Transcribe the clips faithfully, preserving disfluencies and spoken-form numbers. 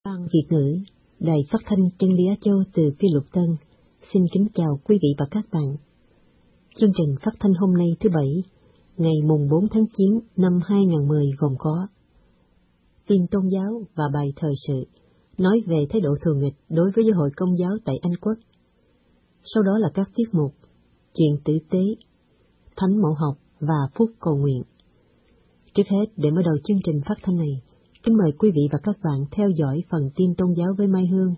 Ban Việt ngữ, Đài Phát thanh Chân lý Á Châu từ Phi Luật Tân, xin kính chào quý vị và các bạn. Chương trình phát thanh hôm nay thứ Bảy, ngày mùng bốn tháng chín năm hai nghìn không trăm mười gồm có tin tôn giáo và bài thời sự, nói về thái độ thù nghịch đối với giáo hội Công giáo tại Anh Quốc. Sau đó là các tiết mục, chuyện tử tế, thánh mẫu học và phút cầu nguyện. Trước hết, để mở đầu chương trình phát thanh này, kính mời quý vị và các bạn theo dõi phần tin tôn giáo với Mai Hương.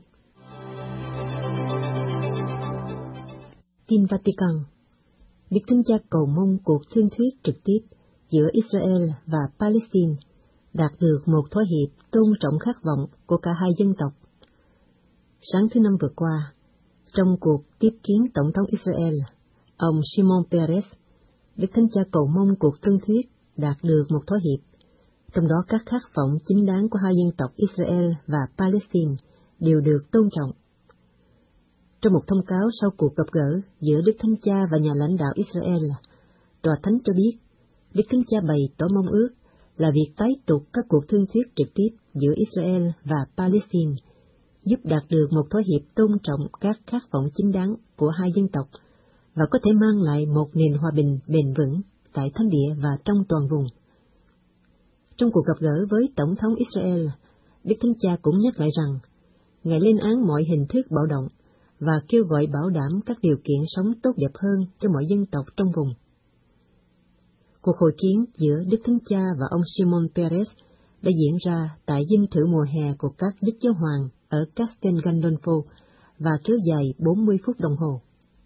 Tin Vatican. Đức Thánh Cha cầu mong cuộc thương thuyết trực tiếp giữa Israel và Palestine đạt được một thỏa hiệp tôn trọng khát vọng của cả hai dân tộc. Sáng thứ Năm vừa qua, trong cuộc tiếp kiến Tổng thống Israel, ông Shimon Peres, Đức Thánh Cha cầu mong cuộc thương thuyết đạt được một thỏa hiệp, trong đó các khát vọng chính đáng của hai dân tộc Israel và Palestine đều được tôn trọng. Trong một thông cáo sau cuộc gặp gỡ giữa Đức Thánh Cha và nhà lãnh đạo Israel, Tòa Thánh cho biết, Đức Thánh Cha bày tỏ mong ước là việc tái tục các cuộc thương thuyết trực tiếp giữa Israel và Palestine, giúp đạt được một thỏa hiệp tôn trọng các khát vọng chính đáng của hai dân tộc và có thể mang lại một nền hòa bình bền vững tại Thánh Địa và trong toàn vùng. Trong cuộc gặp gỡ với Tổng thống Israel, Đức Thánh Cha cũng nhắc lại rằng, Ngài lên án mọi hình thức bạo động và kêu gọi bảo đảm các điều kiện sống tốt đẹp hơn cho mọi dân tộc trong vùng. Cuộc hội kiến giữa Đức Thánh Cha và ông Shimon Peres đã diễn ra tại dinh thự mùa hè của các Đức Giáo Hoàng ở Castel Gandolfo và kéo dài bốn mươi phút đồng hồ.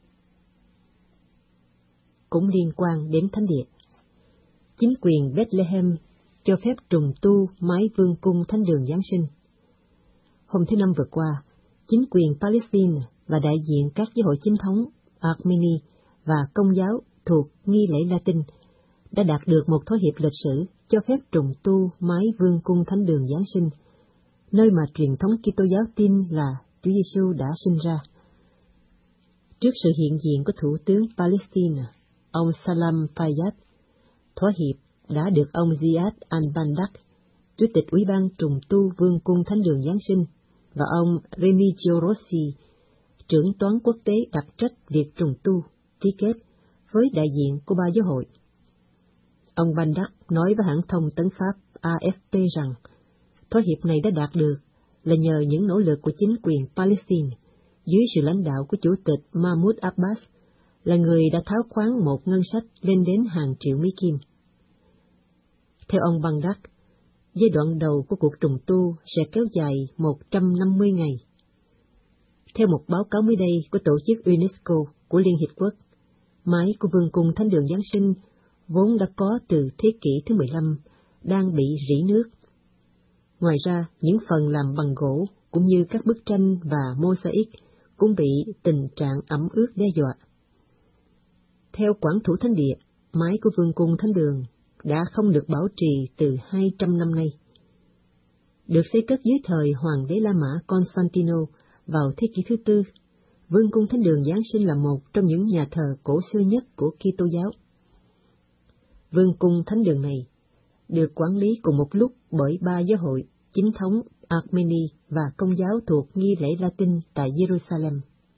Cũng liên quan đến Thánh Địa, chính quyền Bethlehem cho phép trùng tu mái vương cung Thánh đường Giáng sinh. Hôm thứ Năm vừa qua, chính quyền Palestine và đại diện các giáo hội chính thống Armeni và Công giáo thuộc nghi lễ Latin đã đạt được một thỏa hiệp lịch sử cho phép trùng tu mái vương cung Thánh đường Giáng sinh, nơi mà truyền thống Kitô giáo tin là Chúa Giêsu đã sinh ra. Trước sự hiện diện của Thủ tướng Palestine, ông Salam Fayyad, thỏa hiệp đã được ông Ziad al-Bandak, Chủ tịch Ủy ban trùng tu vương cung Thánh đường Giáng sinh, và ông Remigio Rossi, trưởng toán quốc tế đặc trách việc trùng tu, ký kết với đại diện của ba giáo hội. Ông Bandak nói với hãng thông tấn Pháp A F P rằng, thỏa hiệp này đã đạt được là nhờ những nỗ lực của chính quyền Palestine dưới sự lãnh đạo của Chủ tịch Mahmoud Abbas, là người đã tháo khoán một ngân sách lên đến hàng triệu Mỹ Kim. Theo ông Bandak, giai đoạn đầu của cuộc trùng tu sẽ kéo dài một trăm năm mươi ngày. Theo một báo cáo mới đây của tổ chức UNESCO của Liên Hiệp Quốc, mái của vương cung Thánh đường Giáng sinh vốn đã có từ thế kỷ thứ mười lăm, đang bị rỉ nước. Ngoài ra, những phần làm bằng gỗ cũng như các bức tranh và mosaic cũng bị tình trạng ẩm ướt đe dọa. Theo quản thủ Thánh Địa, mái của vương cung Thánh đường đã không được bảo trì từ hai trăm năm nay. Được xây cất dưới thời Hoàng đế La Mã Constantino vào thế kỷ thứ tư, vương cung Thánh đường Giáng sinh là một trong những nhà thờ cổ xưa nhất của Kitô giáo. Vương cung Thánh đường này được quản lý cùng một lúc bởi ba giáo hội chính thống Armeni và Công giáo thuộc nghi lễ Latin tại Jerusalem.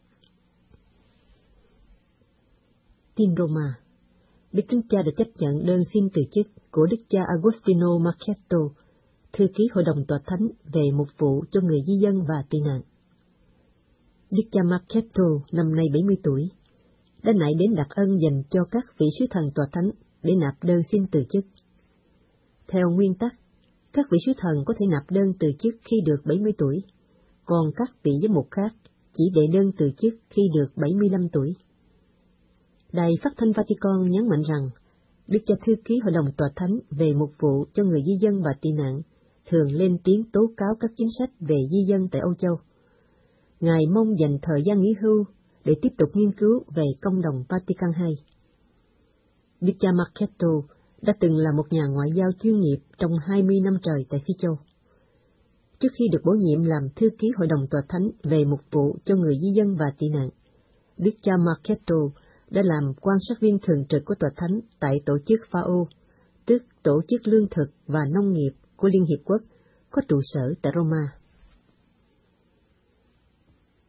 Tin Roma. Đức Thánh Cha đã chấp nhận đơn xin từ chức của Đức cha Agostino Marchetto, thư ký Hội đồng Tòa Thánh về mục vụ cho người di dân và tị nạn. Đức cha Marchetto, năm nay bảy mươi tuổi, đã nại đến đặc ân dành cho các vị sứ thần Tòa Thánh để nạp đơn xin từ chức. Theo nguyên tắc, các vị sứ thần có thể nạp đơn từ chức khi được bảy mươi tuổi, còn các vị giám mục khác chỉ đệ đơn từ chức khi được bảy mươi lăm tuổi. Đài Phát thanh Vatican nhấn mạnh rằng, Đức cha thư ký Hội đồng Tòa Thánh về mục vụ cho người di dân và tị nạn thường lên tiếng tố cáo các chính sách về di dân tại Âu Châu. Ngài mong dành thời gian nghỉ hưu để tiếp tục nghiên cứu về công đồng Vatican hai. Đức cha Marchetto đã từng là một nhà ngoại giao chuyên nghiệp trong hai mươi năm trời tại Phi Châu. Trước khi được bổ nhiệm làm thư ký Hội đồng Tòa Thánh về mục vụ cho người di dân và tị nạn, Đức cha Marchetto đã làm quan sát viên thường trực của Tòa Thánh tại tổ chức ép a o, tức Tổ chức Lương thực và Nông nghiệp của Liên Hiệp Quốc, có trụ sở tại Roma.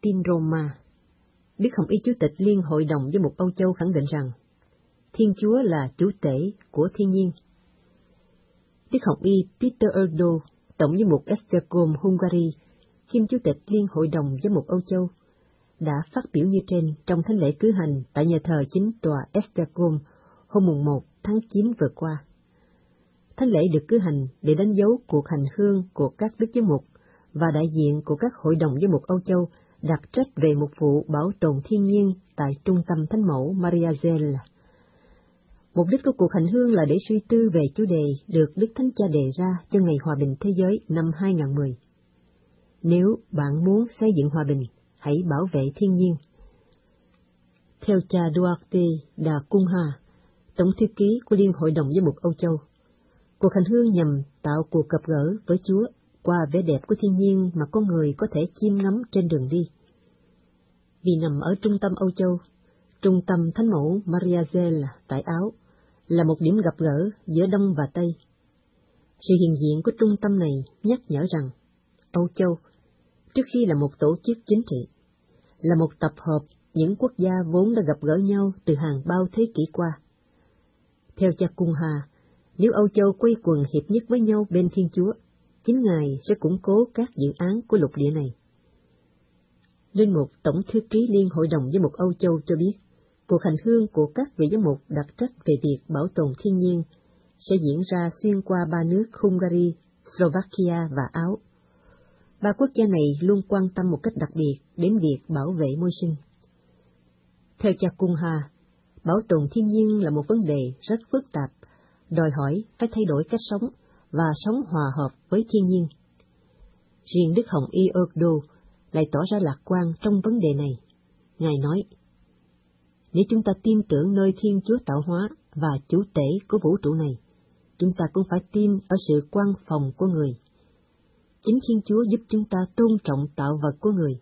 Martin Roma. Đức Hồng Y Chủ tịch Liên Hội đồng Giám mục Âu Châu khẳng định rằng Thiên Chúa là chủ tể của thiên nhiên. Đức Hồng Y Peter Erdo, Tổng giám mục Esztergom, Hungary, kiêm Chủ tịch Liên Hội đồng Giám mục Âu Châu, đã phát biểu như trên trong thánh lễ cử hành tại nhà thờ chính tòa Esztergom hôm mùng một tháng chín vừa qua. Thánh lễ được cử hành để đánh dấu cuộc hành hương của các đức giám mục và đại diện của các hội đồng giám mục Âu Châu đặc trách về một vụ bảo tồn thiên nhiên tại trung tâm Thánh mẫu Maria Zell. Mục đích của cuộc hành hương là để suy tư về chủ đề được Đức Thánh Cha đề ra cho Ngày Hòa bình Thế giới năm hai không một không. Nếu bạn muốn xây dựng hòa bình, hãy bảo vệ thiên nhiên. Theo cha Duarte da Cunha, Tổng thư ký của Liên Hội đồng Giám mục Âu Châu, cuộc hành hương nhằm tạo cuộc gặp gỡ với Chúa qua vẻ đẹp của thiên nhiên mà con người có thể chiêm ngắm trên đường đi. Vì nằm ở trung tâm Âu Châu, trung tâm Thánh mẫu Maria Zell tại Áo là một điểm gặp gỡ giữa Đông và Tây. Sự hiện diện của trung tâm này nhắc nhở rằng Âu Châu, trước khi là một tổ chức chính trị, là một tập hợp những quốc gia vốn đã gặp gỡ nhau từ hàng bao thế kỷ qua. Theo cha Cung Hà, nếu Âu Châu quây quần hiệp nhất với nhau bên Thiên Chúa, chính Ngài sẽ củng cố các dự án của lục địa này. Linh mục Tổng thư ký Liên Hội đồng Giám mục Âu Châu cho biết, cuộc hành hương của các vị giám mục đặc trách về việc bảo tồn thiên nhiên sẽ diễn ra xuyên qua ba nước Hungary, Slovakia và Áo. Ba quốc gia này luôn quan tâm một cách đặc biệt đến việc bảo vệ môi sinh. Theo cha Cung Hà, bảo tồn thiên nhiên là một vấn đề rất phức tạp, đòi hỏi phải thay đổi cách sống và sống hòa hợp với thiên nhiên. Riêng Đức Hồng Y Erdo lại tỏ ra lạc quan trong vấn đề này. Ngài nói, nếu chúng ta tin tưởng nơi Thiên Chúa tạo hóa và chủ tể của vũ trụ này, chúng ta cũng phải tin ở sự quan phòng của người. Chính Thiên Chúa giúp chúng ta tôn trọng tạo vật của người.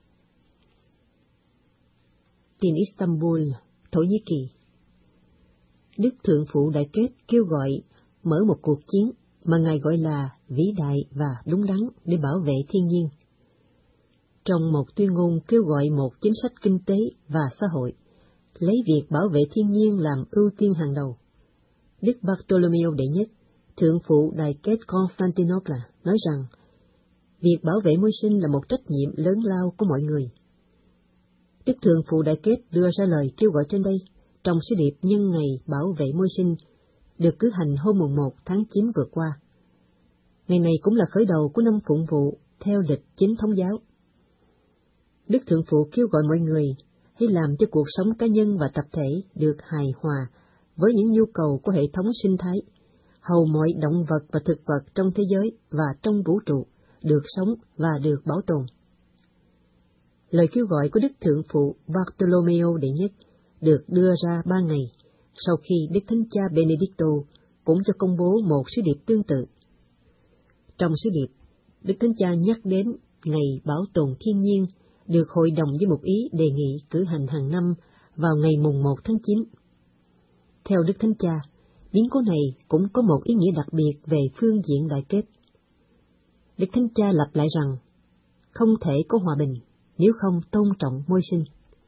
Tin Istanbul, Thổ Nhĩ Kỳ. Đức Thượng Phụ Đại Kết kêu gọi mở một cuộc chiến mà Ngài gọi là vĩ đại và đúng đắn để bảo vệ thiên nhiên. Trong một tuyên ngôn kêu gọi một chính sách kinh tế và xã hội, lấy việc bảo vệ thiên nhiên làm ưu tiên hàng đầu, Đức Bartolomeo Đệ Nhất, Thượng Phụ Đại Kết Constantinople nói rằng, việc bảo vệ môi sinh là một trách nhiệm lớn lao của mọi người. Đức Thượng Phụ Đại Kết đưa ra lời kêu gọi trên đây trong sứ điệp nhân ngày bảo vệ môi sinh được cử hành hôm mùng một tháng chín vừa qua. Ngày này cũng là khởi đầu của năm phụng vụ theo lịch chính thống giáo. Đức Thượng Phụ kêu gọi mọi người hãy làm cho cuộc sống cá nhân và tập thể được hài hòa với những nhu cầu của hệ thống sinh thái, hầu mọi động vật và thực vật trong thế giới và trong vũ trụ được sống và được bảo tồn. Lời kêu gọi của Đức Thượng Phụ Bartolomeo Đệ Nhất được đưa ra ba ngày sau khi Đức Thánh Cha Benedicto cũng cho công bố một sứ điệp tương tự. Trong sứ điệp, Đức Thánh Cha nhắc đến ngày bảo tồn thiên nhiên được Hội đồng với một ý đề nghị cử hành hàng năm vào ngày mùng một tháng chín. Theo Đức Thánh Cha, biến cố này cũng có một ý nghĩa đặc biệt về phương diện đại kết. Đức Thánh Cha lặp lại rằng, không thể có hòa bình nếu không tôn trọng môi sinh.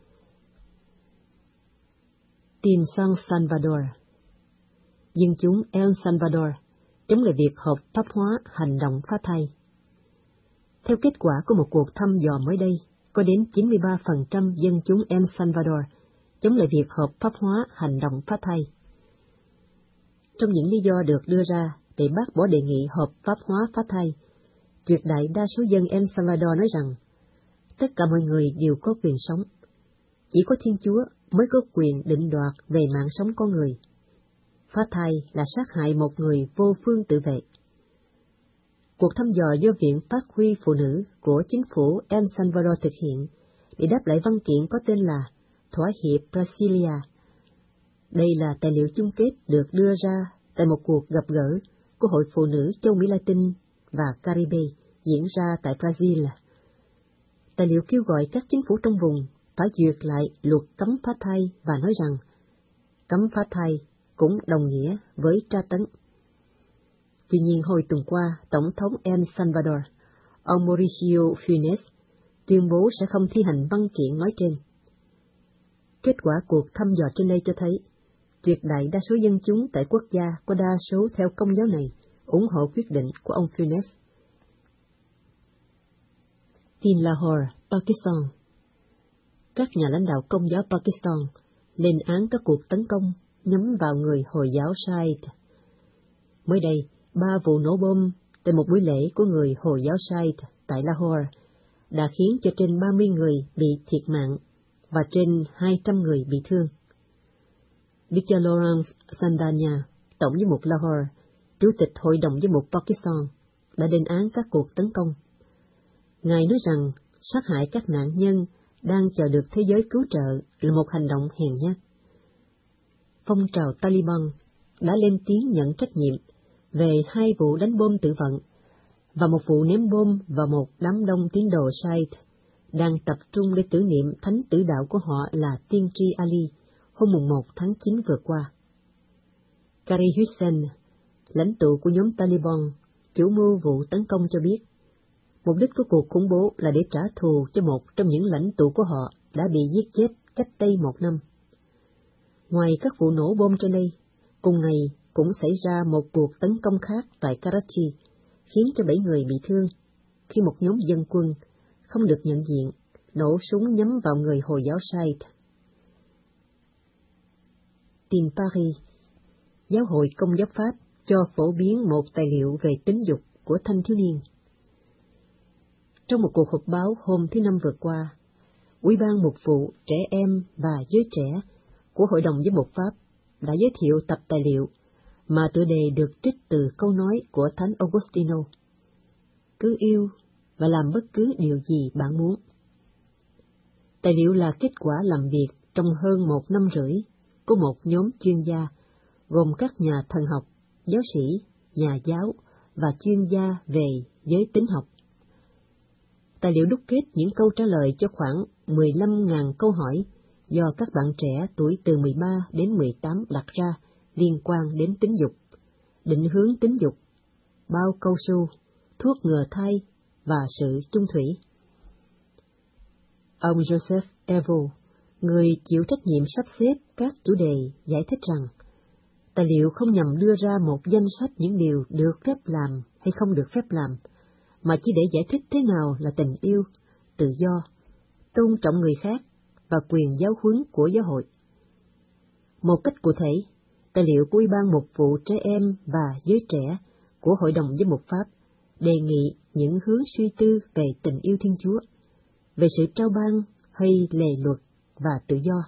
Tin San Salvador. Dân chúng El Salvador chống lại việc hợp pháp hóa hành động phá thai. Theo kết quả của một cuộc thăm dò mới đây, có đến chín mươi ba phần trăm dân chúng El Salvador chống lại việc hợp pháp hóa hành động phá thai. Trong những lý do được đưa ra để bác bỏ đề nghị hợp pháp hóa phá thai, tuyệt đại đa số dân El Salvador nói rằng tất cả mọi người đều có quyền sống. Chỉ có Thiên Chúa mới có quyền định đoạt về mạng sống con người. Phá thai là sát hại một người vô phương tự vệ. Cuộc thăm dò do Viện Phát huy Phụ nữ của chính phủ El Salvador thực hiện để đáp lại văn kiện có tên là Thỏa hiệp Brasilia. Đây là tài liệu chung kết được đưa ra tại một cuộc gặp gỡ của Hội Phụ nữ châu Mỹ Latin và Caribe diễn ra tại Brazil. Tài liệu kêu gọi các chính phủ trong vùng phải duyệt lại luật cấm phá thai và nói rằng cấm phá thai cũng đồng nghĩa với tra tấn. Tuy nhiên hồi tuần qua, Tổng thống El Salvador, ông Mauricio Funes, tuyên bố sẽ không thi hành văn kiện nói trên. Kết quả cuộc thăm dò trên đây cho thấy, tuyệt đại đa số dân chúng tại quốc gia có đa số theo Công giáo này ủng hộ quyết định của ông Funes. Tin Lahore, Pakistan. Các nhà lãnh đạo Công giáo Pakistan lên án các cuộc tấn công nhắm vào người Hồi giáo Shia. Mới đây, ba vụ nổ bom tại một buổi lễ của người Hồi giáo Shia tại Lahore đã khiến cho trên ba mươi người bị thiệt mạng và trên hai trăm người bị thương. Doctor Lawrence Sandania, Tổng giám mục Lahore, Chủ tịch Hội đồng giám mục Pakistan, đã lên án các cuộc tấn công. Ngài nói rằng sát hại các nạn nhân đang chờ được thế giới cứu trợ là một hành động hèn nhát. Phong trào Taliban đã lên tiếng nhận trách nhiệm về hai vụ đánh bom tự vận và một vụ ném bom vào một đám đông tín đồ Shia đang tập trung để tưởng niệm thánh tử đạo của họ là tiên tri Ali hôm mùng một tháng chín vừa qua. Qari Hussain, lãnh tụ của nhóm Taliban, chủ mưu vụ tấn công cho biết, mục đích của cuộc khủng bố là để trả thù cho một trong những lãnh tụ của họ đã bị giết chết cách đây một năm. Ngoài các vụ nổ bom trên đây, cùng ngày cũng xảy ra một cuộc tấn công khác tại Karachi, khiến cho bảy người bị thương, khi một nhóm dân quân, không được nhận diện, nổ súng nhắm vào người Hồi giáo Shia. Tin Paris. Giáo hội Công giáo Pháp cho phổ biến một tài liệu về tính dục của thanh thiếu niên. Trong một cuộc họp báo hôm thứ Năm vừa qua, Ủy ban Mục vụ Trẻ Em và Giới Trẻ của Hội đồng Giám mục Pháp đã giới thiệu tập tài liệu mà tựa đề được trích từ câu nói của Thánh Augustino: cứ yêu và làm bất cứ điều gì bạn muốn. Tài liệu là kết quả làm việc trong hơn một năm rưỡi của một nhóm chuyên gia gồm các nhà thần học, giáo sĩ, nhà giáo và chuyên gia về giới tính học. Tài liệu đúc kết những câu trả lời cho khoảng mười lăm nghìn câu hỏi do các bạn trẻ tuổi từ mười ba đến mười tám đặt ra liên quan đến tính dục, định hướng tính dục, bao câu su, thuốc ngừa thai và sự chung thủy. Ông Joseph Evo, người chịu trách nhiệm sắp xếp các chủ đề, giải thích rằng tài liệu không nhằm đưa ra một danh sách những điều được phép làm hay không được phép làm, mà chỉ để giải thích thế nào là tình yêu, tự do, tôn trọng người khác và quyền giáo huấn của giáo hội. Một cách cụ thể, tài liệu của Ủy ban Mục vụ Trẻ Em và Giới Trẻ của Hội đồng Giám mục Pháp đề nghị những hướng suy tư về tình yêu Thiên Chúa, về sự trao ban hay lề luật và tự do.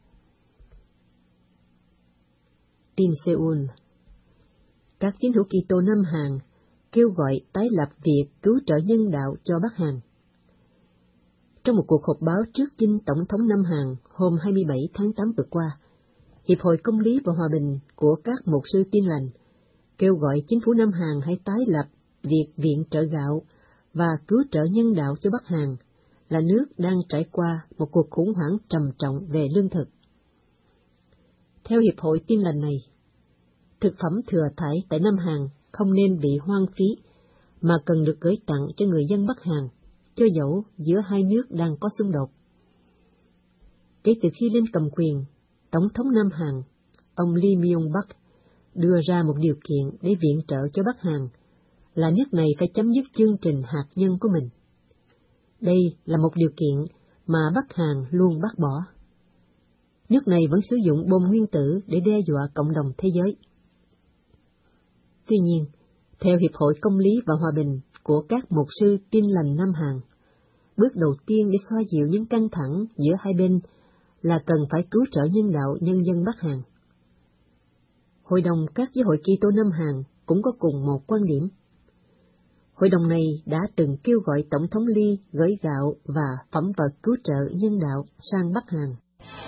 Tin Seoul. Các tín hữu Kitô Nam Hàn kêu gọi tái lập việc cứu trợ nhân đạo cho Bắc Hàn. Trong một cuộc họp báo trước dinh Tổng thống Nam Hàn hôm hai mươi bảy tháng tám vừa qua, Hiệp hội Công lý và Hòa bình của các mục sư Tin lành kêu gọi chính phủ Nam Hàn hãy tái lập việc viện trợ gạo và cứu trợ nhân đạo cho Bắc Hàn, là nước đang trải qua một cuộc khủng hoảng trầm trọng về lương thực. Theo Hiệp hội Tin lành này, thực phẩm thừa thải tại Nam Hàn không nên bị hoang phí, mà cần được gửi tặng cho người dân Bắc Hàn, cho dẫu giữa hai nước đang có xung đột. Kể từ khi lên cầm quyền, Tổng thống Nam Hàn, ông Lee Myung-bak, đưa ra một điều kiện để viện trợ cho Bắc Hàn, là nước này phải chấm dứt chương trình hạt nhân của mình. Đây là một điều kiện mà Bắc Hàn luôn bác bỏ. Nước này vẫn sử dụng bom nguyên tử để đe dọa cộng đồng thế giới. Tuy nhiên, theo Hiệp hội Công lý và Hòa bình của các mục sư Tin lành Nam Hàn, bước đầu tiên để xoa dịu những căng thẳng giữa hai bên là cần phải cứu trợ nhân đạo nhân dân Bắc Hàn. Hội đồng các giáo hội Kitô Nam Hàn cũng có cùng một quan điểm. Hội đồng này đã từng kêu gọi Tổng thống Lee gửi gạo và phẩm vật cứu trợ nhân đạo sang Bắc Hàn.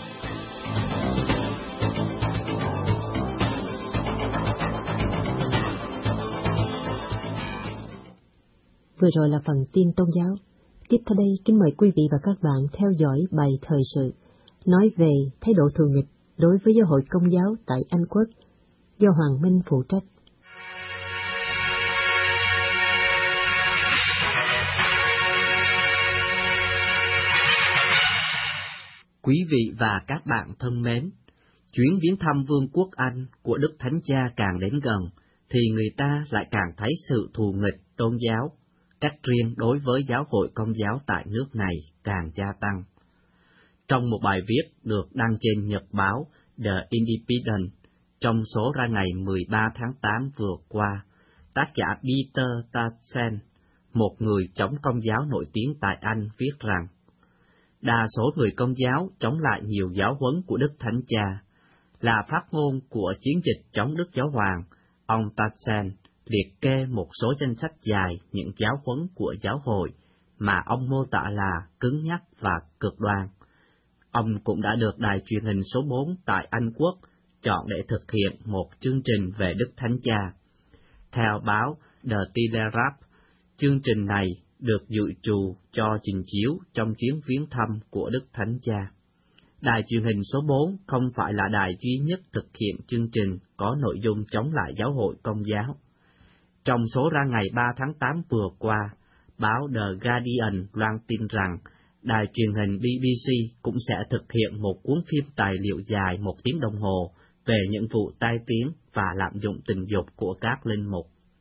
Vừa rồi là phần tin tôn giáo. Tiếp theo đây, kính mời quý vị và các bạn theo dõi bài thời sự nói về thái độ thù nghịch đối với giáo hội Công giáo tại Anh Quốc do Hoàng Minh phụ trách. Quý vị và các bạn thân mến, chuyến viếng thăm Vương quốc Anh của Đức Thánh Cha càng đến gần, thì người ta lại càng thấy sự thù nghịch tôn giáo, cách riêng đối với giáo hội Công giáo tại nước này càng gia tăng. Trong một bài viết được đăng trên nhật báo The Independent trong số ra ngày mười ba tháng tám vừa qua, tác giả Peter Tatchell, một người chống Công giáo nổi tiếng tại Anh, viết rằng đa số người Công giáo chống lại nhiều giáo huấn của Đức Thánh Cha. Là phát ngôn của chiến dịch chống Đức Giáo Hoàng, ông Tatchell liệt kê một số danh sách dài những giáo huấn của giáo hội mà ông mô tả là cứng nhắc và cực đoan. Ông cũng đã được đài truyền hình số bốn tại Anh Quốc chọn để thực hiện một chương trình về Đức Thánh Cha. Theo báo The Telegraph, chương trình này được dự trù cho trình chiếu trong chuyến viếng thăm của Đức Thánh Cha. Đài truyền hình số bốn không phải là đài duy nhất thực hiện chương trình có nội dung chống lại giáo hội Công giáo. Trong số ra ngày ba tháng tám vừa qua, báo The Guardian loan tin rằng đài truyền hình B B C cũng sẽ thực hiện một cuốn phim tài liệu dài một tiếng đồng hồ về những vụ tai tiếng và lạm dụng tình dục của các linh mục.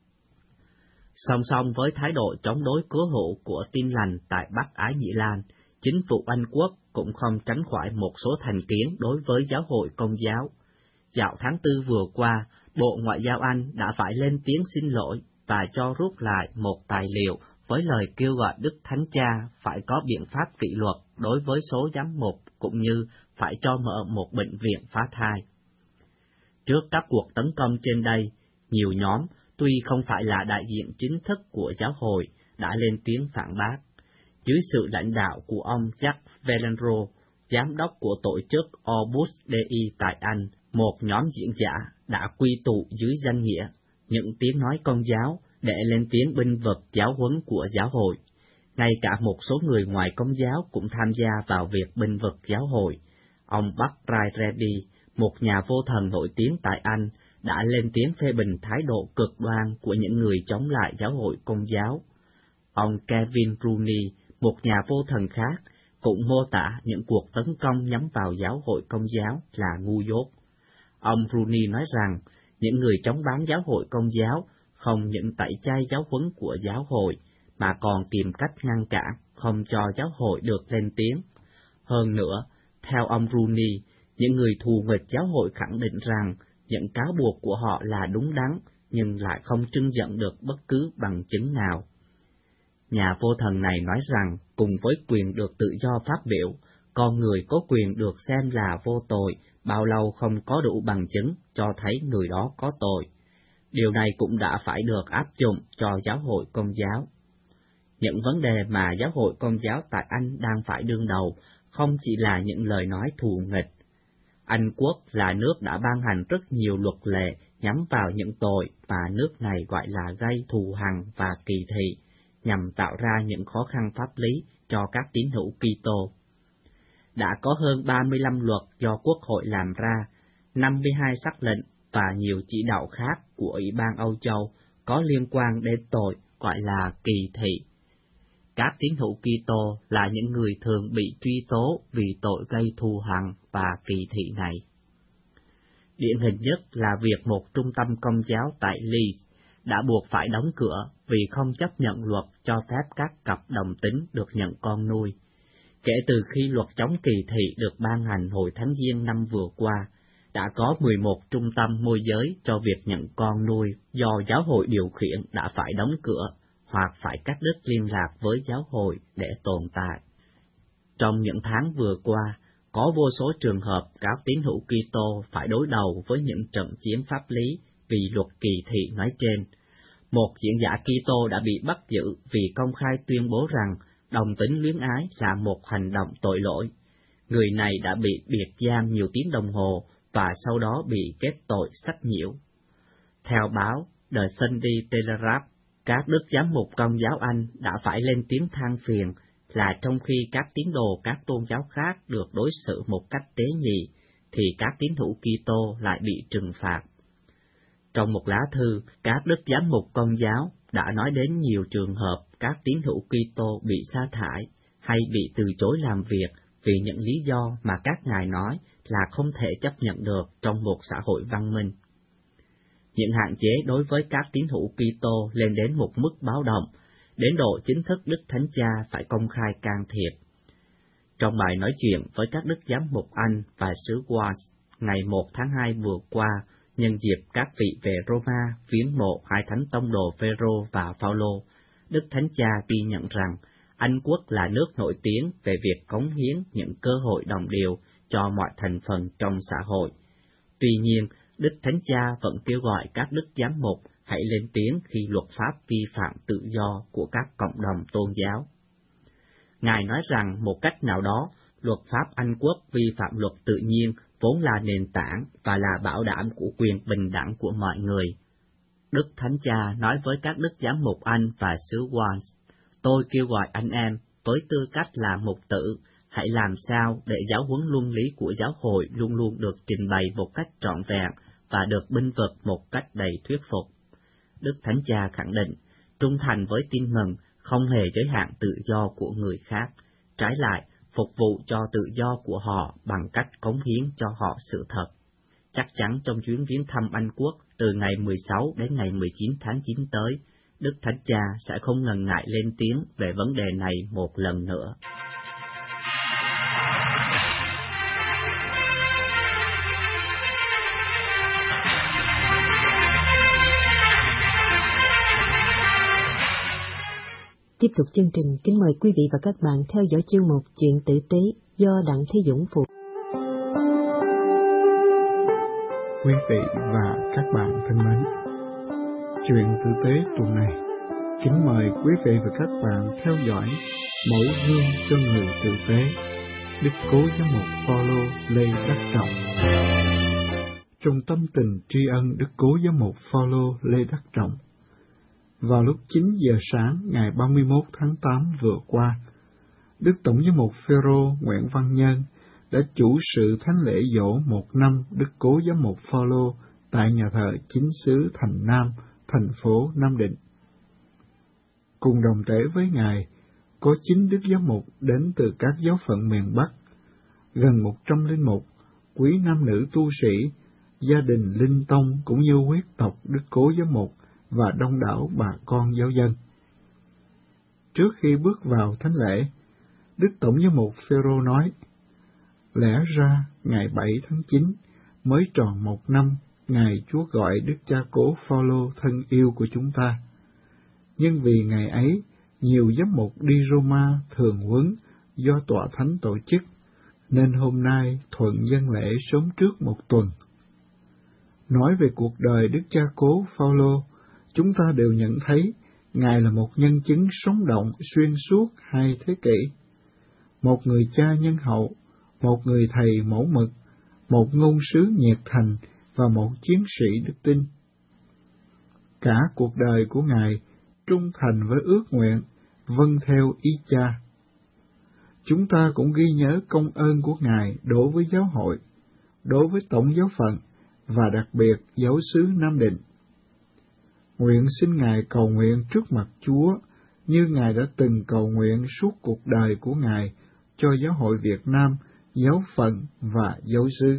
Song song với thái độ chống đối cứu hữu của Tin lành tại Bắc Ái Nhĩ Lan, chính phủ Anh Quốc cũng không tránh khỏi một số thành kiến đối với giáo hội Công giáo. Dạo tháng tư vừa qua, Bộ Ngoại giao Anh đã phải lên tiếng xin lỗi và cho rút lại một tài liệu với lời kêu gọi Đức Thánh Cha phải có biện pháp kỷ luật đối với số giám mục cũng như phải cho mở một bệnh viện phá thai. Trước các cuộc tấn công trên đây, nhiều nhóm, tuy không phải là đại diện chính thức của giáo hội, đã lên tiếng phản bác. Dưới sự lãnh đạo của ông Jack Vellenro, giám đốc của tổ chức Opus Dei tại Anh, một nhóm diễn giả đã quy tụ dưới danh nghĩa những tiếng nói Công giáo để lên tiếng bênh vực giáo huấn của giáo hội. Ngay cả một số người ngoài Công giáo cũng tham gia vào việc bênh vực giáo hội. Ông Buckray Reddy, một nhà vô thần nổi tiếng tại Anh, đã lên tiếng phê bình thái độ cực đoan của những người chống lại giáo hội Công giáo. Ông Kevin Rooney, một nhà vô thần khác, cũng mô tả những cuộc tấn công nhắm vào giáo hội Công giáo là ngu dốt. Ông Rooney nói rằng những người chống bán giáo hội Công giáo không những tẩy chay giáo huấn của giáo hội, mà còn tìm cách ngăn cản, không cho giáo hội được lên tiếng. Hơn nữa, theo ông Rooney, những người thù nghịch giáo hội khẳng định rằng những cáo buộc của họ là đúng đắn, nhưng lại không trưng dẫn được bất cứ bằng chứng nào. Nhà vô thần này nói rằng, cùng với quyền được tự do phát biểu, con người có quyền được xem là vô tội, bao lâu không có đủ bằng chứng cho thấy người đó có tội. Điều này cũng đã phải được áp dụng cho giáo hội Công giáo. Những vấn đề mà giáo hội Công giáo tại Anh đang phải đương đầu không chỉ là những lời nói thù nghịch. Anh Quốc là nước đã ban hành rất nhiều luật lệ nhắm vào những tội mà nước này gọi là gây thù hằn và kỳ thị, nhằm tạo ra những khó khăn pháp lý cho các tín hữu Kitô. Đã có hơn ba mươi lăm luật do Quốc hội làm ra, năm mươi hai sắc lệnh và nhiều chỉ đạo khác của Ủy ban Âu Châu có liên quan đến tội gọi là kỳ thị. Các tín hữu Kitô là những người thường bị truy tố vì tội gây thù hằn và kỳ thị này. Điển hình nhất là việc một trung tâm Công giáo tại Leeds đã buộc phải đóng cửa vì không chấp nhận luật cho phép các cặp đồng tính được nhận con nuôi. Kể từ khi luật chống kỳ thị được ban hành hồi tháng Giêng năm vừa qua, đã có mười một trung tâm môi giới cho việc nhận con nuôi do giáo hội điều khiển đã phải đóng cửa hoặc phải cắt đứt liên lạc với giáo hội để tồn tại. Trong những tháng vừa qua, có vô số trường hợp các tín hữu Kitô phải đối đầu với những trận chiến pháp lý vì luật kỳ thị nói trên. Một diễn giả Kitô đã bị bắt giữ vì công khai tuyên bố rằng đồng tính luyến ái là một hành động tội lỗi. Người này đã bị biệt giam nhiều tiếng đồng hồ và sau đó bị kết tội sách nhiễu. Theo báo The Sunday Telegraph, các đức giám mục Công giáo Anh đã phải lên tiếng than phiền là trong khi các tín đồ các tôn giáo khác được đối xử một cách tế nhị, thì các tín hữu Kitô lại bị trừng phạt. Trong một lá thư, các đức giám mục Công giáo đã nói đến nhiều trường hợp các tín hữu Kitô bị sa thải hay bị từ chối làm việc vì những lý do mà các ngài nói là không thể chấp nhận được trong một xã hội văn minh. Những hạn chế đối với các tín hữu Kitô lên đến một mức báo động, đến độ chính thức Đức Thánh Cha phải công khai can thiệp. Trong bài nói chuyện với các đức giám mục Anh và xứ Wales ngày một tháng hai vừa qua, nhân dịp các vị về Roma viếng mộ hai thánh tông đồ Phêrô và Phaolô, Đức Thánh Cha ghi nhận rằng Anh quốc là nước nổi tiếng về việc cống hiến những cơ hội đồng đều cho mọi thành phần trong xã hội. Tuy nhiên, Đức Thánh Cha vẫn kêu gọi các đức giám mục hãy lên tiếng khi luật pháp vi phạm tự do của các cộng đồng tôn giáo. Ngài nói rằng một cách nào đó, luật pháp Anh quốc vi phạm luật tự nhiên vốn là nền tảng và là bảo đảm của quyền bình đẳng của mọi người. Đức Thánh Cha nói với các đức giám mục Anh và xứ Wales, tôi kêu gọi anh em với tư cách là mục tử, hãy làm sao để giáo huấn luân lý của giáo hội luôn luôn được trình bày một cách trọn vẹn và được binh vực một cách đầy thuyết phục. Đức Thánh Cha khẳng định, trung thành với tin mừng không hề giới hạn tự do của người khác, trái lại, phục vụ cho tự do của họ bằng cách cống hiến cho họ sự thật. Chắc chắn trong chuyến viếng thăm Anh quốc từ ngày mười sáu đến ngày mười chín tháng chín tới, Đức Thánh Cha sẽ không ngần ngại lên tiếng về vấn đề này một lần nữa. Tiếp tục chương trình, kính mời quý vị và các bạn theo dõi chuyên mục Chuyện tử tế do Đặng Thế Dũng phụ. Quý vị và các bạn thân mến, Chuyện tử tế tuần này, kính mời quý vị và các bạn theo dõi Mẫu gương cho người tử tế, Đức Cố Giám mục Phaolô Lê Đắc Trọng. Trong tâm tình tri ân Đức Cố Giám mục Phaolô Lê Đắc Trọng, vào lúc chín giờ sáng ngày ba mươi mốt tháng tám vừa qua, Đức Tổng giám mục Phêrô Nguyễn Văn Nhân đã chủ sự thánh lễ dỗ một năm Đức Cố Giám mục Phaolô tại nhà thờ chính xứ Thành Nam, thành phố Nam Định. Cùng đồng tể với Ngài, có chín đức giám mục đến từ các giáo phận miền Bắc, gần một trăm linh mục, quý nam nữ tu sĩ, gia đình linh tông cũng như huyết tộc Đức Cố Giám mục và đông đảo bà con giáo dân. Trước khi bước vào thánh lễ, Đức Tổng giám mục Phêrô nói, lẽ ra ngày bảy tháng chín mới tròn một năm ngày Chúa gọi Đức Cha Cố Phaolô thân yêu của chúng ta. Nhưng vì ngày ấy, nhiều giám mục đi Roma thường huấn do tòa thánh tổ chức, nên hôm nay thuận dân lễ sớm trước một tuần. Nói về cuộc đời Đức Cha Cố Phaolô, chúng ta đều nhận thấy Ngài là một nhân chứng sống động xuyên suốt hai thế kỷ, một người cha nhân hậu, một người thầy mẫu mực, một ngôn sứ nhiệt thành và một chiến sĩ đức tin. Cả cuộc đời của Ngài trung thành với ước nguyện, vâng theo ý Cha. Chúng ta cũng ghi nhớ công ơn của Ngài đối với giáo hội, đối với tổng giáo phận và đặc biệt giáo xứ Nam Định. Nguyện xin Ngài cầu nguyện trước mặt Chúa như Ngài đã từng cầu nguyện suốt cuộc đời của Ngài cho giáo hội Việt Nam, giáo phận và giáo xứ.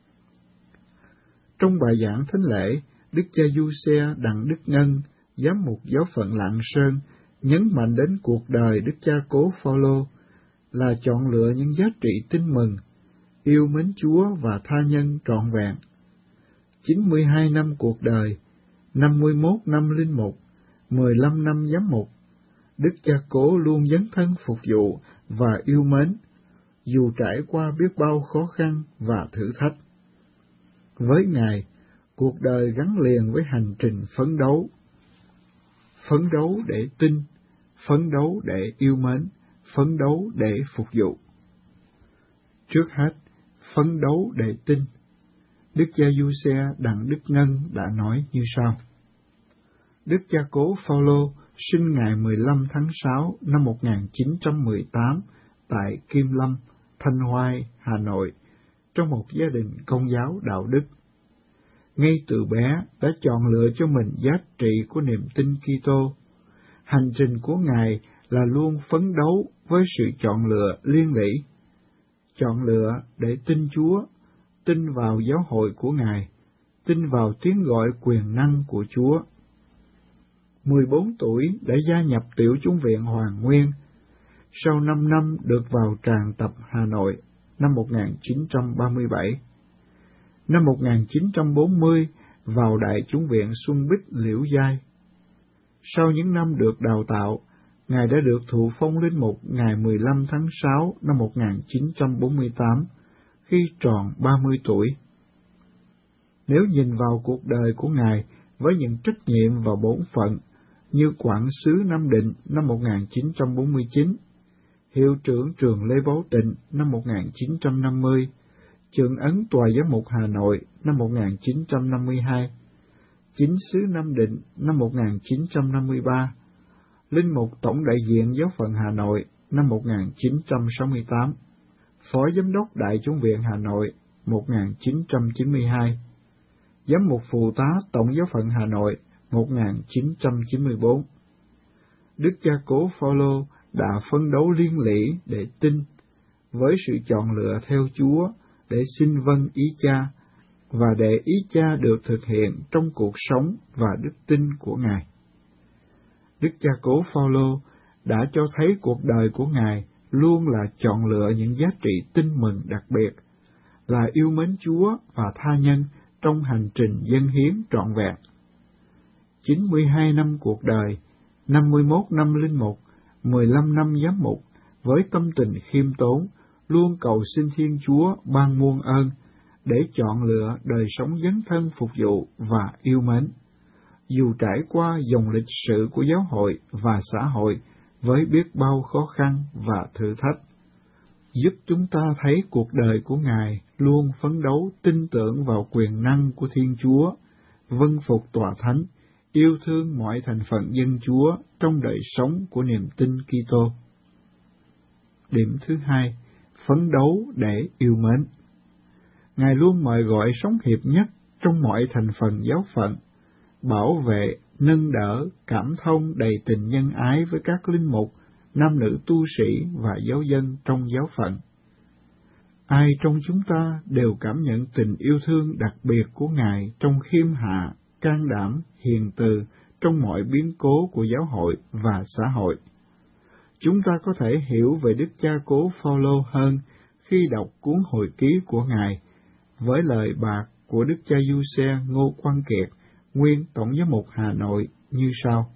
Trong bài giảng thánh lễ, Đức cha Giuse Đặng Đức Ngân, giám mục giáo phận Lạng Sơn, nhấn mạnh đến cuộc đời Đức Cha Cố Phaolô là chọn lựa những giá trị tin mừng, yêu mến Chúa và tha nhân trọn vẹn. chín mươi hai năm cuộc đời, năm mươi mốt năm linh mục, mười lăm năm giám mục, Đức Cha Cố luôn dấn thân phục vụ và yêu mến, dù trải qua biết bao khó khăn và thử thách. Với Ngài, cuộc đời gắn liền với hành trình phấn đấu. Phấn đấu để tin, phấn đấu để yêu mến, phấn đấu để phục vụ. Trước hết, phấn đấu để tin. Đức cha Giuse Đặng Đức Ngân đã nói như sau. Đức Cha Cố Phaolô sinh ngày mười lăm tháng sáu năm một nghìn chín trăm mười tám tại Kim Lâm, Thanh Hoai, Hà Nội, trong một gia đình công giáo đạo đức. Ngay từ bé đã chọn lựa cho mình giá trị của niềm tin Kitô. Hành trình của Ngài là luôn phấn đấu với sự chọn lựa liên lỉ. chọn lựa để tin Chúa, tin vào giáo hội của Ngài, tin vào tiếng gọi quyền năng của Chúa. mười bốn tuổi đã gia nhập Tiểu chủng viện Hoàng Nguyên, sau năm năm được vào tràng tập Hà Nội năm một nghìn chín trăm ba mươi bảy. Năm một nghìn chín trăm bốn mươi vào Đại chủng viện Xuân Bích Liễu Giai. Sau những năm được đào tạo, Ngài đã được thụ phong linh mục ngày mười lăm tháng sáu năm một nghìn chín trăm bốn mươi tám, khi tròn ba mươi tuổi. Nếu nhìn vào cuộc đời của Ngài với những trách nhiệm và bổn phận như quản sứ Nam Định năm một nghìn chín trăm bốn mươi chín, hiệu trưởng trường Lê Bảo Tịnh năm một nghìn chín trăm năm mươi, trưởng ấn Tòa Giám mục Hà Nội năm một nghìn chín trăm năm mươi hai, chính sứ Nam Định năm một nghìn chín trăm năm mươi ba, linh mục tổng đại diện giáo phận Hà Nội năm một nghìn chín trăm sáu mươi tám, phó giám đốc Đại chủng viện Hà Nội một nghìn chín trăm chín mươi hai, giám mục phụ tá tổng giáo phận Hà Nội một nghìn chín trăm chín mươi bốn. Đức cha cố Phaolô đã phấn đấu liên lỉ để tin, với sự chọn lựa theo Chúa để xin vâng ý cha, và để ý cha được thực hiện trong cuộc sống và đức tin của Ngài. Đức cha cố Phaolô đã cho thấy cuộc đời của Ngài luôn là chọn lựa những giá trị tin mừng đặc biệt, là yêu mến Chúa và tha nhân trong hành trình dâng hiến trọn vẹn. chín mươi hai năm cuộc đời, năm mươi mốt năm linh mục, mười lăm năm giám mục, với tâm tình khiêm tốn, luôn cầu xin Thiên Chúa ban muôn ơn, để chọn lựa đời sống dấn thân phục vụ và yêu mến. Dù trải qua dòng lịch sử của giáo hội và xã hội với biết bao khó khăn và thử thách, giúp chúng ta thấy cuộc đời của Ngài luôn phấn đấu tin tưởng vào quyền năng của Thiên Chúa, vâng phục tòa thánh, yêu thương mọi thành phận dân Chúa trong đời sống của niềm tin Kitô. Điểm thứ hai, phấn đấu để yêu mến. Ngài luôn mời gọi sống hiệp nhất trong mọi thành phần giáo phận, bảo vệ, nâng đỡ, cảm thông đầy tình nhân ái với các linh mục, nam nữ tu sĩ và giáo dân trong giáo phận. Ai trong chúng ta đều cảm nhận tình yêu thương đặc biệt của Ngài trong khiêm hạ, can đảm, hiền từ trong mọi biến cố của giáo hội và xã hội. Chúng ta có thể hiểu về Đức cha cố Phaolô hơn khi đọc cuốn hồi ký của Ngài, với lời bạc của Đức cha Giuse Ngô Quang Kiệt, nguyên tổng giám mục Hà Nội như sau.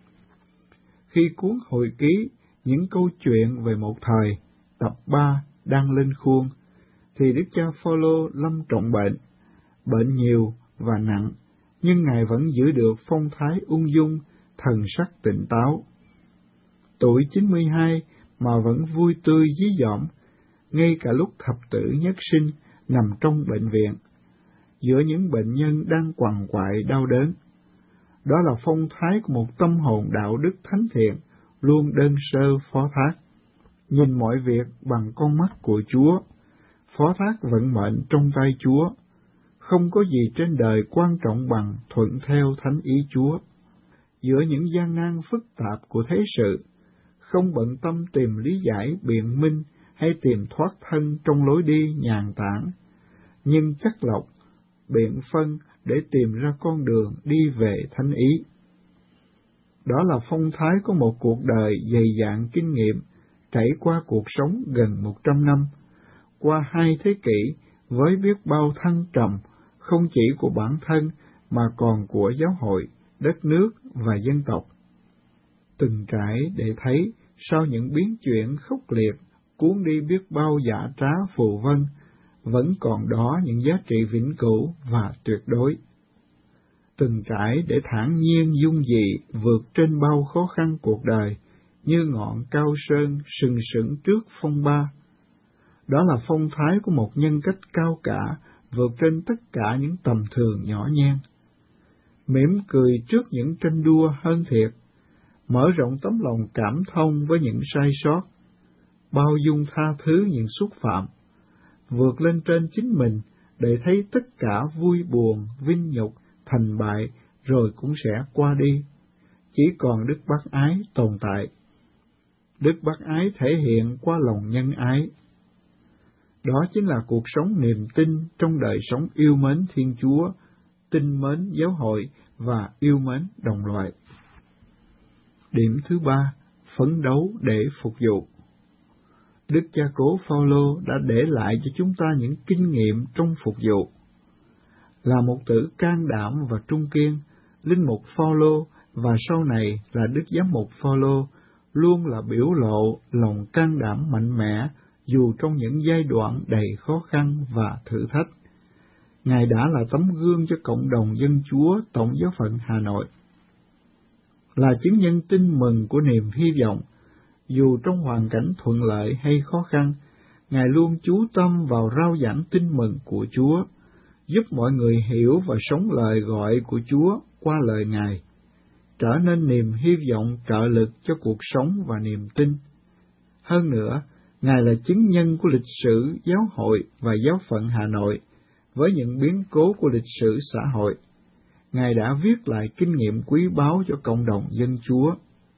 Khi cuốn hồi ký những câu chuyện về một thời, tập ba đang lên khuôn, thì Đức cha Phaolô lâm trọng bệnh, bệnh nhiều và nặng, nhưng Ngài vẫn giữ được phong thái ung dung, thần sắc tỉnh táo. Tuổi chín mươi hai mà vẫn vui tươi dí dỏm, ngay cả lúc thập tử nhất sinh nằm trong bệnh viện, giữa những bệnh nhân đang quằn quại đau đớn. Đó là phong thái của một tâm hồn đạo đức thánh thiện, luôn đơn sơ phó thác, nhìn mọi việc bằng con mắt của Chúa, phó thác vận mệnh trong tay Chúa. Không có gì trên đời quan trọng bằng thuận theo thánh ý Chúa. Giữa những gian nan phức tạp của thế sự, không bận tâm tìm lý giải biện minh hay tìm thoát thân trong lối đi nhàn tản, nhưng chắc lọc, biện phân để tìm ra con đường đi về thánh ý. Đó là phong thái của một cuộc đời dày dạn kinh nghiệm, trải qua cuộc sống gần một trăm năm, qua hai thế kỷ với biết bao thăng trầm, không chỉ của bản thân mà còn của giáo hội, đất nước và dân tộc. Từng trải để thấy sau những biến chuyển khốc liệt, cuốn đi biết bao dã trá phù vân, vẫn còn đó những giá trị vĩnh cửu và tuyệt đối. Từng trải để thản nhiên dung dị vượt trên bao khó khăn cuộc đời, như ngọn cao sơn sừng sững trước phong ba. Đó là phong thái của một nhân cách cao cả, vượt trên tất cả những tầm thường nhỏ nhen. Mỉm cười trước những tranh đua hơn thiệt, mở rộng tấm lòng cảm thông với những sai sót, bao dung tha thứ những xúc phạm, vượt lên trên chính mình để thấy tất cả vui buồn, vinh nhục, thành bại rồi cũng sẽ qua đi, chỉ còn đức bác ái tồn tại. Đức bác ái thể hiện qua lòng nhân ái. Đó chính là cuộc sống niềm tin trong đời sống yêu mến Thiên Chúa, tin mến giáo hội và yêu mến đồng loại. Điểm thứ ba, phấn đấu để phục vụ. Đức cha cố Phao-lô đã để lại cho chúng ta những kinh nghiệm trong phục vụ. Là một tử can đảm và trung kiên, linh mục Phao-lô và sau này là đức giám mục Phao-lô luôn là biểu lộ lòng can đảm mạnh mẽ dù trong những giai đoạn đầy khó khăn và thử thách. Ngài đã là tấm gương cho cộng đồng dân Chúa Tổng giáo phận Hà Nội. Là chứng nhân tin mừng của niềm hy vọng, dù trong hoàn cảnh thuận lợi hay khó khăn, Ngài luôn chú tâm vào rao giảng tin mừng của Chúa, giúp mọi người hiểu và sống lời gọi của Chúa qua lời Ngài, trở nên niềm hy vọng trợ lực cho cuộc sống và niềm tin. Hơn nữa, Ngài là chứng nhân của lịch sử giáo hội và giáo phận Hà Nội, với những biến cố của lịch sử xã hội. Ngài đã viết lại kinh nghiệm quý báu cho cộng đồng dân Chúa.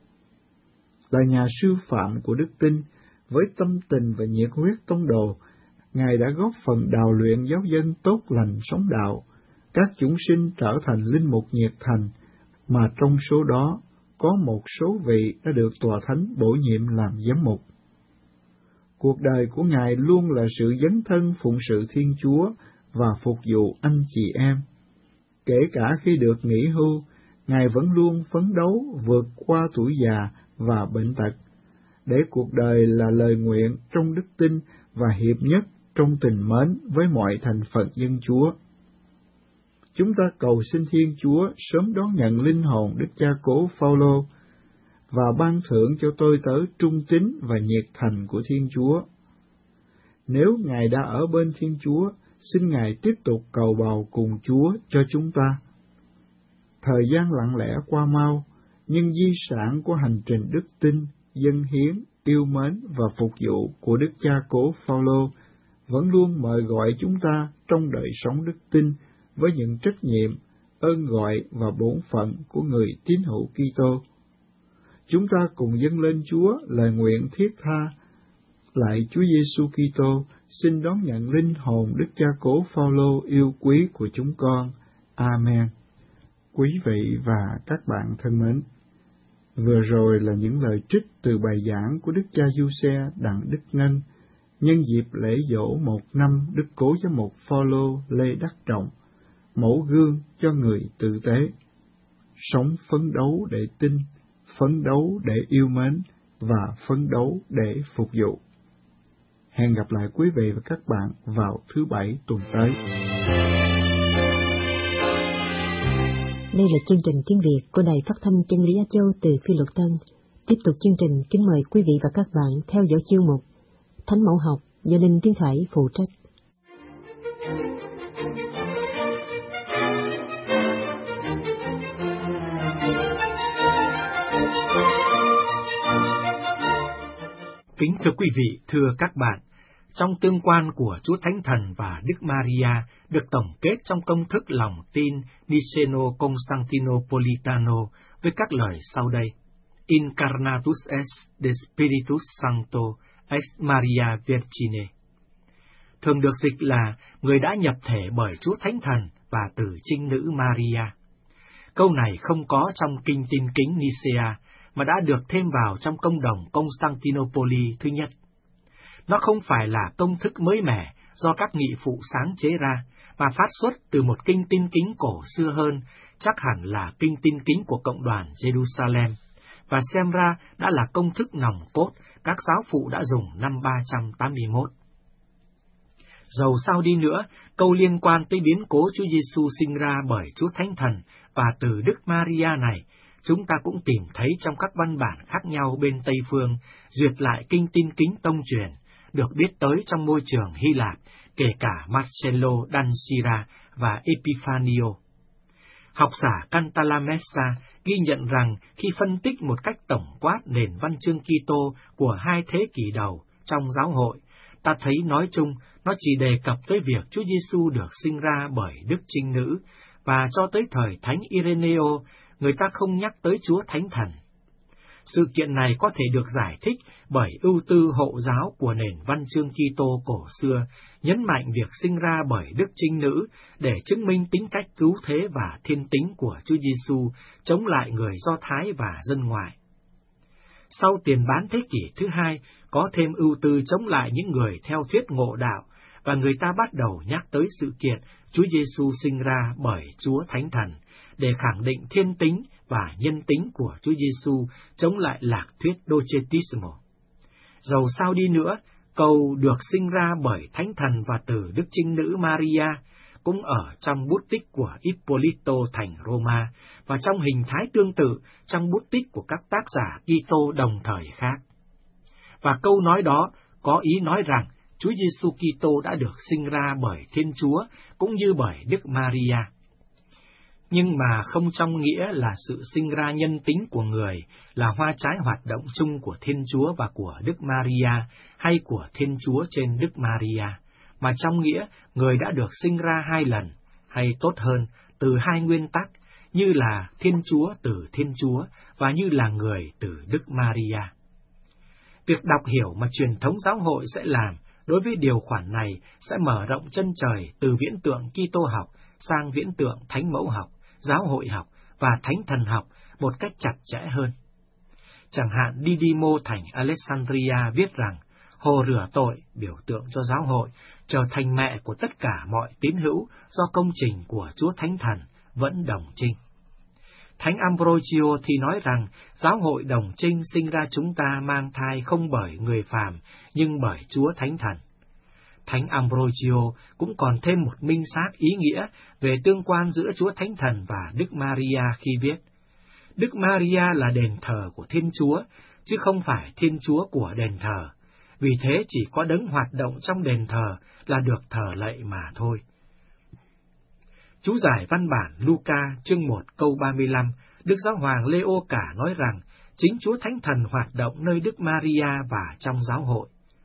Là nhà sư phạm của đức tin, với tâm tình và nhiệt huyết tông đồ, Ngài đã góp phần đào luyện giáo dân tốt lành sống đạo, các chúng sinh trở thành linh mục nhiệt thành, mà trong số đó có một số vị đã được tòa thánh bổ nhiệm làm giám mục. Cuộc đời của Ngài luôn là sự dấn thân phụng sự Thiên Chúa và phục vụ anh chị em. Kể cả khi được nghỉ hưu, Ngài vẫn luôn phấn đấu vượt qua tuổi già và bệnh tật, để cuộc đời là lời nguyện trong đức tin và hiệp nhất trong tình mến với mọi thành phần dân Chúa. Chúng ta cầu xin Thiên Chúa sớm đón nhận linh hồn đức cha cố Phao-lô và ban thưởng cho tôi tớ trung tín và nhiệt thành của Thiên Chúa. Nếu Ngài đã ở bên Thiên Chúa, xin Ngài tiếp tục cầu bầu cùng Chúa cho chúng ta. Thời gian lặng lẽ qua mau, nhưng di sản của hành trình đức tin, dâng hiến, yêu mến và phục vụ của đức cha cố Phao-lô vẫn luôn mời gọi chúng ta trong đời sống đức tin với những trách nhiệm, ơn gọi và bổn phận của người tín hữu Kitô. Chúng ta cùng dâng lên Chúa lời nguyện thiết tha: lạy Chúa Giêsu Kitô, xin đón nhận linh hồn đức cha cố Phao-lô yêu quý của chúng con. Amen. Quý vị và các bạn thân mến, vừa rồi là những lời trích từ bài giảng của đức cha Giuse Đặng Đức Ngân nhân dịp lễ dỗ một năm đức cố giám mục Phao-lô Lê Đắc Trọng, mẫu gương cho người tử tế, sống phấn đấu để tin, phấn đấu để yêu mến và phấn đấu để phục vụ. Hẹn gặp lại quý vị và các bạn vào thứ Bảy tuần tới. Đây là chương trình tiếng Việt của Đài Phát thanh Chân lý Á Châu từ Phi Luật Tân. Tiếp tục chương trình, kính mời quý vị và các bạn theo dõi chương mục Thánh Mẫu Học do Linh Tiến Khải phụ trách. Kính thưa quý vị, thưa các bạn, trong tương quan của Chúa Thánh Thần và Đức Maria được tổng kết trong công thức lòng tin Niceno-Constantinopolitano với các lời sau đây: Incarnatus est de Spiritus Sancto ex Maria Virgine. Thường được dịch là người đã nhập thể bởi Chúa Thánh Thần và từ trinh nữ Maria. Câu này không có trong Kinh Tin Kính Nicea, mà đã được thêm vào trong công đồng Constantinople thứ nhất. Nó không phải là công thức mới mẻ do các nghị phụ sáng chế ra, mà phát xuất từ một kinh tin kính cổ xưa hơn, chắc hẳn là kinh tin kính của cộng đoàn Jerusalem, và xem ra đã là công thức nòng cốt các giáo phụ đã dùng năm ba trăm tám mươi mốt. Dầu sao đi nữa, câu liên quan tới biến cố Chúa Giêsu sinh ra bởi Chúa Thánh Thần và từ Đức Maria này, chúng ta cũng tìm thấy trong các văn bản khác nhau bên Tây Phương, duyệt lại kinh tin kính tông truyền, được biết tới trong môi trường Hy Lạp, kể cả Marcello d'Ancira và Epifanio. Học giả Cantalamessa ghi nhận rằng khi phân tích một cách tổng quát nền văn chương Kitô của hai thế kỷ đầu trong giáo hội, ta thấy nói chung nó chỉ đề cập tới việc Chúa Giêsu được sinh ra bởi Đức Trinh Nữ, và cho tới thời Thánh Ireneo, người ta không nhắc tới Chúa Thánh Thần. Sự kiện này có thể được giải thích bởi ưu tư hộ giáo của nền văn chương Kitô cổ xưa, nhấn mạnh việc sinh ra bởi Đức Trinh Nữ để chứng minh tính cách cứu thế và thiên tính của Chúa Giêsu chống lại người Do Thái và dân ngoại. Sau tiền bán thế kỷ thứ hai, có thêm ưu tư chống lại những người theo thuyết ngộ đạo, và người ta bắt đầu nhắc tới sự kiện Chúa Giêsu sinh ra bởi Chúa Thánh Thần, để khẳng định thiên tính và nhân tính của Chúa Giêsu chống lại lạc thuyết Docetismo. Dầu sao đi nữa, câu được sinh ra bởi Thánh Thần và từ Đức Trinh Nữ Maria cũng ở trong bút tích của Ippolito thành Roma và trong hình thái tương tự trong bút tích của các tác giả Kitô đồng thời khác. Và câu nói đó có ý nói rằng Chúa Giêsu Kitô đã được sinh ra bởi Thiên Chúa cũng như bởi Đức Maria. Nhưng mà không trong nghĩa là sự sinh ra nhân tính của người là hoa trái hoạt động chung của Thiên Chúa và của Đức Maria, hay của Thiên Chúa trên Đức Maria, mà trong nghĩa người đã được sinh ra hai lần, hay tốt hơn, từ hai nguyên tắc, như là Thiên Chúa từ Thiên Chúa và như là người từ Đức Maria. Việc đọc hiểu mà truyền thống giáo hội sẽ làm đối với điều khoản này sẽ mở rộng chân trời từ viễn tượng Kitô học sang viễn tượng Thánh Mẫu học, giáo hội học và Thánh Thần học một cách chặt chẽ hơn. Chẳng hạn Didymo thành Alexandria viết rằng hồ rửa tội, biểu tượng cho giáo hội, trở thành mẹ của tất cả mọi tín hữu do công trình của Chúa Thánh Thần vẫn đồng trinh. Thánh Ambrogio thì nói rằng giáo hội đồng trinh sinh ra chúng ta mang thai không bởi người phàm, nhưng bởi Chúa Thánh Thần. Thánh Ambrogio cũng còn thêm một minh xác ý nghĩa về tương quan giữa Chúa Thánh Thần và Đức Maria khi viết: Đức Maria là đền thờ của Thiên Chúa, chứ không phải Thiên Chúa của đền thờ. Vì thế chỉ có đấng hoạt động trong đền thờ là được thờ lạy mà thôi. Chú giải văn bản Luca chương một câu ba mươi lăm, Đức Giáo hoàng Leo Cả nói rằng chính Chúa Thánh Thần hoạt động nơi Đức Maria và trong giáo hội.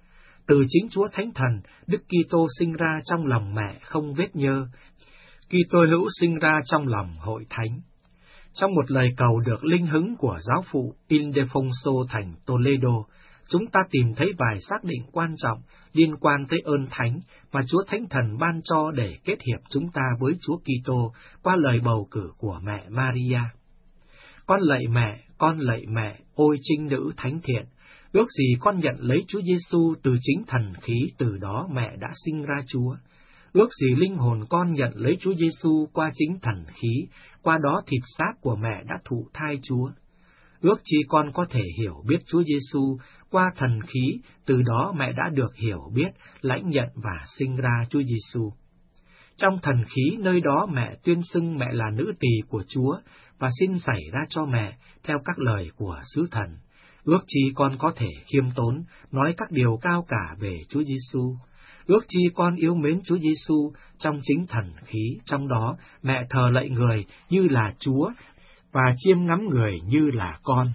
Từ chính Chúa Thánh Thần, Đức Kitô sinh ra trong lòng mẹ không vết nhơ, Kitô hữu sinh ra trong lòng hội thánh. Trong một lời cầu được linh hứng của giáo phụ Ildefonso thành Toledo, chúng ta tìm thấy vài xác định quan trọng liên quan tới ơn thánh mà Chúa Thánh Thần ban cho để kết hiệp chúng ta với Chúa Kitô qua lời bầu cử của mẹ Maria. Con lạy mẹ, con lạy mẹ, ôi trinh nữ thánh thiện, ước gì con nhận lấy Chúa Giêsu từ chính thần khí, từ đó mẹ đã sinh ra Chúa. Ước gì linh hồn con nhận lấy Chúa Giêsu qua chính thần khí, qua đó thịt xác của mẹ đã thụ thai Chúa. Ước chi con có thể hiểu biết Chúa Giêsu qua thần khí, từ đó mẹ đã được hiểu biết, lãnh nhận và sinh ra Chúa Giêsu. Trong thần khí nơi đó mẹ tuyên xưng mẹ là nữ tỳ của Chúa và xin xảy ra cho mẹ theo các lời của sứ thần. Ước chi con có thể khiêm tốn, nói các điều cao cả về Chúa Giêsu. Ước chi con yêu mến Chúa Giêsu trong chính thần khí, trong đó mẹ thờ lạy người như là Chúa và chiêm ngắm người như là con.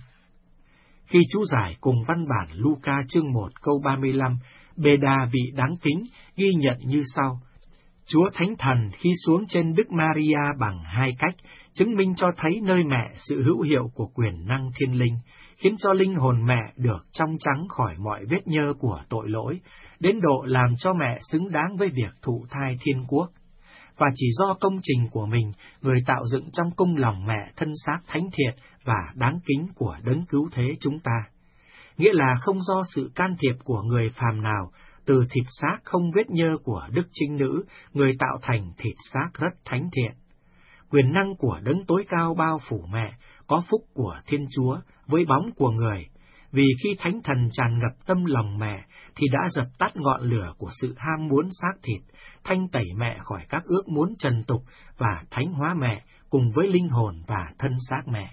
Khi chú giải cùng văn bản Luca chương một câu ba mươi lăm, Beda vị đáng kính ghi nhận như sau: Chúa Thánh Thần khi xuống trên Đức Maria bằng hai cách, chứng minh cho thấy nơi mẹ sự hữu hiệu của quyền năng thiên linh, khiến cho linh hồn mẹ được trong trắng khỏi mọi vết nhơ của tội lỗi, đến độ làm cho mẹ xứng đáng với việc thụ thai thiên quốc. Và chỉ do công trình của mình, người tạo dựng trong cung lòng mẹ thân xác thánh thiện và đáng kính của đấng cứu thế chúng ta. Nghĩa là không do sự can thiệp của người phàm nào, từ thịt xác không vết nhơ của Đức Trinh Nữ, người tạo thành thịt xác rất thánh thiện. Quyền năng của đấng tối cao bao phủ mẹ, có phúc của Thiên Chúa, với bóng của người, vì khi Thánh Thần tràn ngập tâm lòng mẹ, thì đã dập tắt ngọn lửa của sự ham muốn xác thịt, thanh tẩy mẹ khỏi các ước muốn trần tục và thánh hóa mẹ cùng với linh hồn và thân xác mẹ.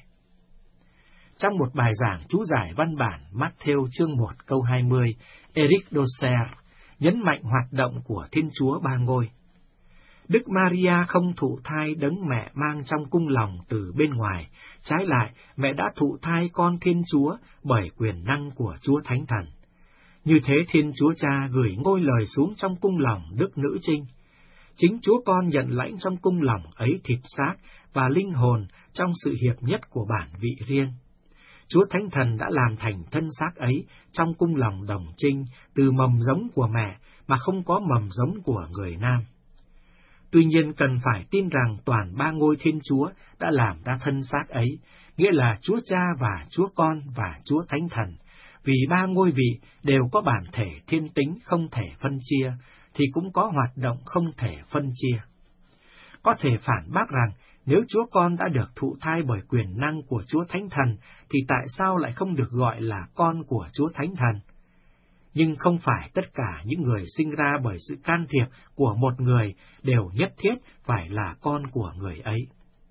Trong một bài giảng chú giải văn bản Matthew chương một câu hai mươi, Eric Doser nhấn mạnh hoạt động của Thiên Chúa Ba Ngôi. Đức Maria không thụ thai đấng mẹ mang trong cung lòng từ bên ngoài, trái lại mẹ đã thụ thai con Thiên Chúa bởi quyền năng của Chúa Thánh Thần. Như thế Thiên Chúa Cha gửi ngôi lời xuống trong cung lòng Đức Nữ Trinh. Chính Chúa Con nhận lãnh trong cung lòng ấy thịt xác và linh hồn trong sự hiệp nhất của bản vị riêng. Chúa Thánh Thần đã làm thành thân xác ấy trong cung lòng đồng trinh từ mầm giống của mẹ mà không có mầm giống của người nam. Tuy nhiên cần phải tin rằng toàn ba ngôi Thiên Chúa đã làm ra thân xác ấy, nghĩa là Chúa Cha và Chúa Con và Chúa Thánh Thần, vì ba ngôi vị đều có bản thể thiên tính không thể phân chia, thì cũng có hoạt động không thể phân chia. Có thể phản bác rằng, nếu Chúa Con đã được thụ thai bởi quyền năng của Chúa Thánh Thần, thì tại sao lại không được gọi là con của Chúa Thánh Thần? Nhưng không phải tất cả những người sinh ra bởi sự can thiệp của một người đều nhất thiết phải là con của người ấy.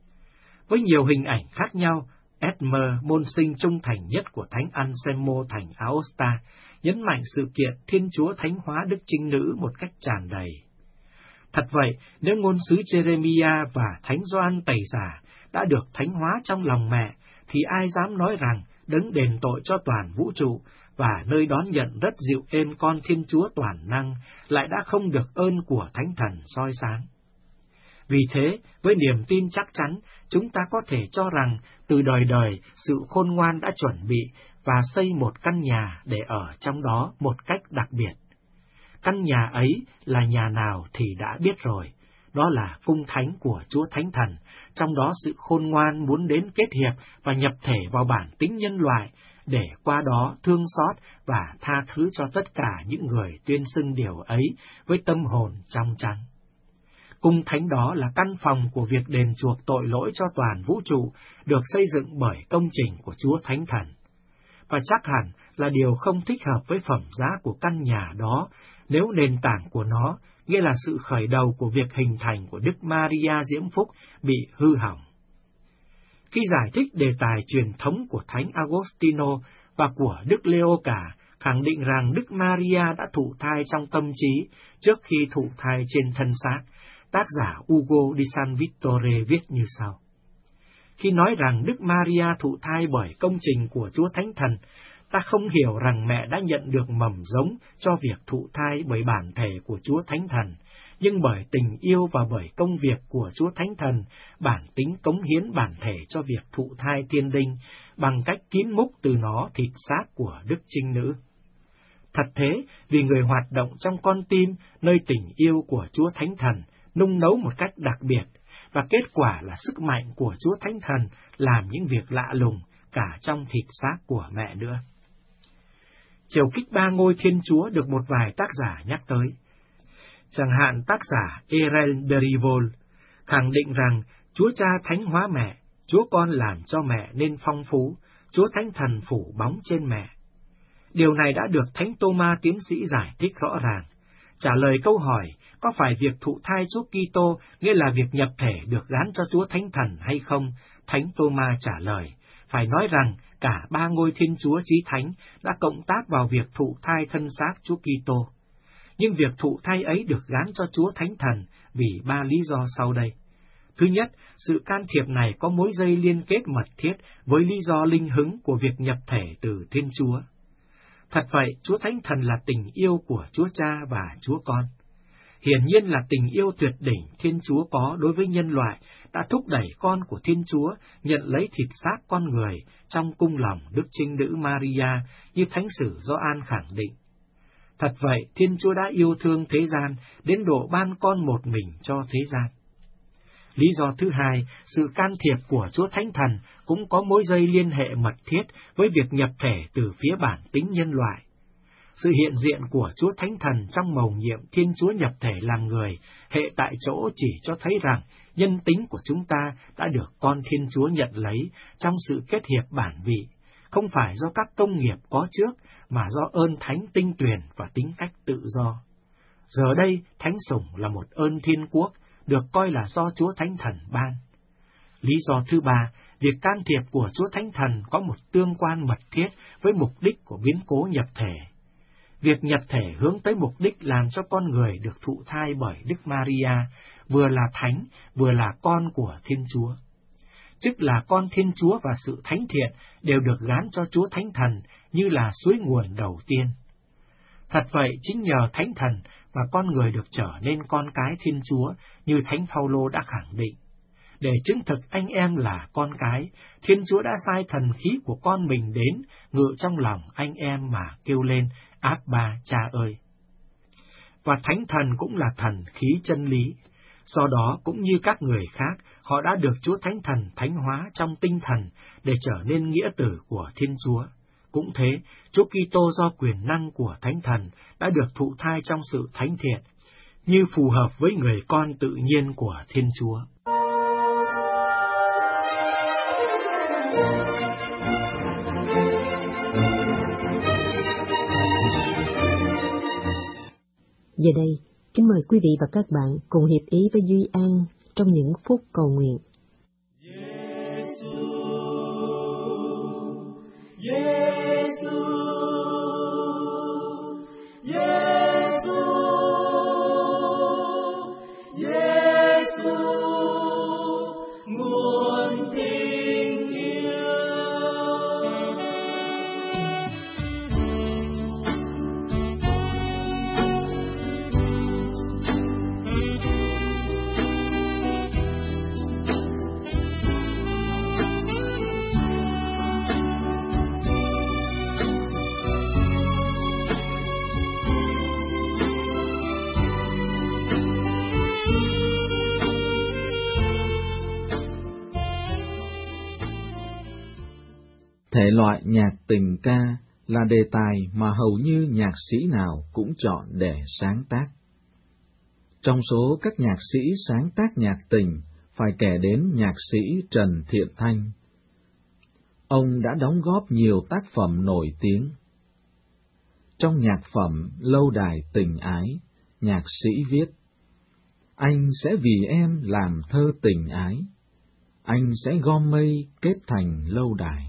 Với nhiều hình ảnh khác nhau, Edmer, môn sinh trung thành nhất của Thánh Anselmo thành Aosta, nhấn mạnh sự kiện Thiên Chúa thánh hóa Đức Trinh Nữ một cách tràn đầy. Thật vậy, nếu ngôn sứ Jeremiah và Thánh Gioan Tẩy Giả đã được thánh hóa trong lòng mẹ, thì ai dám nói rằng đấng đền tội cho toàn vũ trụ và nơi đón nhận rất dịu êm con Thiên Chúa toàn năng lại đã không được ơn của Thánh Thần soi sáng. Vì thế, với niềm tin chắc chắn, chúng ta có thể cho rằng từ đời đời sự khôn ngoan đã chuẩn bị và xây một căn nhà để ở trong đó một cách đặc biệt. Căn nhà ấy là nhà nào thì đã biết rồi, đó là cung thánh của Chúa Thánh Thần, trong đó sự khôn ngoan muốn đến kết hiệp và nhập thể vào bản tính nhân loại, để qua đó thương xót và tha thứ cho tất cả những người tuyên xưng điều ấy với tâm hồn trong trắng. Cung thánh đó là căn phòng của việc đền chuộc tội lỗi cho toàn vũ trụ, được xây dựng bởi công trình của Chúa Thánh Thần. Và chắc hẳn là điều không thích hợp với phẩm giá của căn nhà đó, nếu nền tảng của nó, nghĩa là sự khởi đầu của việc hình thành của Đức Maria Diễm Phúc, bị hư hỏng. Khi giải thích đề tài truyền thống của Thánh Agostino và của Đức Leo cả, khẳng định rằng Đức Maria đã thụ thai trong tâm trí trước khi thụ thai trên thân xác, tác giả Ugo di San Vittore viết như sau. Khi nói rằng Đức Maria thụ thai bởi công trình của Chúa Thánh Thần, ta không hiểu rằng mẹ đã nhận được mầm giống cho việc thụ thai bởi bản thể của Chúa Thánh Thần, nhưng bởi tình yêu và bởi công việc của Chúa Thánh Thần, bản tính cống hiến bản thể cho việc thụ thai thiên đinh, bằng cách kín múc từ nó thịt xác của Đức Trinh Nữ. Thật thế, vì người hoạt động trong con tim, nơi tình yêu của Chúa Thánh Thần, nung nấu một cách đặc biệt, và kết quả là sức mạnh của Chúa Thánh Thần làm những việc lạ lùng, cả trong thịt xác của mẹ nữa. Triều kích ba ngôi Thiên Chúa được một vài tác giả nhắc tới. Chẳng hạn tác giả Erel de Rivol khẳng định rằng Chúa Cha thánh hóa mẹ, Chúa Con làm cho mẹ nên phong phú, Chúa Thánh Thần phủ bóng trên mẹ. Điều này đã được Thánh Tô-ma tiến sĩ giải thích rõ ràng. Trả lời câu hỏi, có phải việc thụ thai Chúa Kitô nghĩa là việc nhập thể được gán cho Chúa Thánh Thần hay không? Thánh Tô-ma trả lời, phải nói rằng cả ba ngôi Thiên Chúa Chí Thánh đã cộng tác vào việc thụ thai thân xác Chúa Kitô. Nhưng việc thụ thai ấy được gán cho Chúa Thánh Thần vì ba lý do sau đây. Thứ nhất, sự can thiệp này có mối dây liên kết mật thiết với lý do linh hứng của việc nhập thể từ Thiên Chúa. Thật vậy, Chúa Thánh Thần là tình yêu của Chúa Cha và Chúa Con. Hiển nhiên là tình yêu tuyệt đỉnh Thiên Chúa có đối với nhân loại đã thúc đẩy con của Thiên Chúa nhận lấy thịt xác con người trong cung lòng Đức Trinh Nữ Maria, như Thánh sử Gioan khẳng định. Thật vậy, Thiên Chúa đã yêu thương thế gian đến độ ban con một mình cho thế gian. Lý do thứ hai, sự can thiệp của Chúa Thánh Thần cũng có mối dây liên hệ mật thiết với việc nhập thể từ phía bản tính nhân loại. Sự hiện diện của Chúa Thánh Thần trong mầu nhiệm Thiên Chúa nhập thể làm người, hệ tại chỗ chỉ cho thấy rằng nhân tính của chúng ta đã được con Thiên Chúa nhận lấy trong sự kết hiệp bản vị, không phải do các công nghiệp có trước, mà do ơn thánh tinh tuyền và tính cách tự do. Giờ đây, thánh sủng là một ơn thiên quốc, được coi là do Chúa Thánh Thần ban. Lý do thứ ba, việc can thiệp của Chúa Thánh Thần có một tương quan mật thiết với mục đích của biến cố nhập thể. Việc nhập thể hướng tới mục đích làm cho con người được thụ thai bởi Đức Maria, vừa là thánh, vừa là con của Thiên Chúa. Tức là con Thiên Chúa và sự thánh thiện đều được gán cho Chúa Thánh Thần như là suối nguồn đầu tiên. Thật vậy, chính nhờ Thánh Thần mà con người được trở nên con cái Thiên Chúa như Thánh Phaolô đã khẳng định. Để chứng thực anh em là con cái, Thiên Chúa đã sai thần khí của con mình đến ngự trong lòng anh em mà kêu lên, Abba, Cha ơi! Và Thánh Thần cũng là thần khí chân lý. Do đó, cũng như các người khác, họ đã được Chúa Thánh Thần thánh hóa trong tinh thần để trở nên nghĩa tử của Thiên Chúa. Cũng thế, Chúa Kitô do quyền năng của Thánh Thần đã được thụ thai trong sự thánh thiện, như phù hợp với người con tự nhiên của Thiên Chúa. Giờ đây, kính mời quý vị và các bạn cùng hiệp ý với Duy An trong những phút cầu nguyện. Giê-xu, Giê-xu, Giê-xu, Giê-xu, nguồn tình yêu. Thể loại nhạc tình ca là đề tài mà hầu như nhạc sĩ nào cũng chọn để sáng tác. Trong số các nhạc sĩ sáng tác nhạc tình, phải kể đến nhạc sĩ Trần Thiện Thanh. Ông đã đóng góp nhiều tác phẩm nổi tiếng. Trong nhạc phẩm Lâu đài tình ái, nhạc sĩ viết: Anh sẽ vì em làm thơ tình ái, anh sẽ gom mây kết thành lâu đài.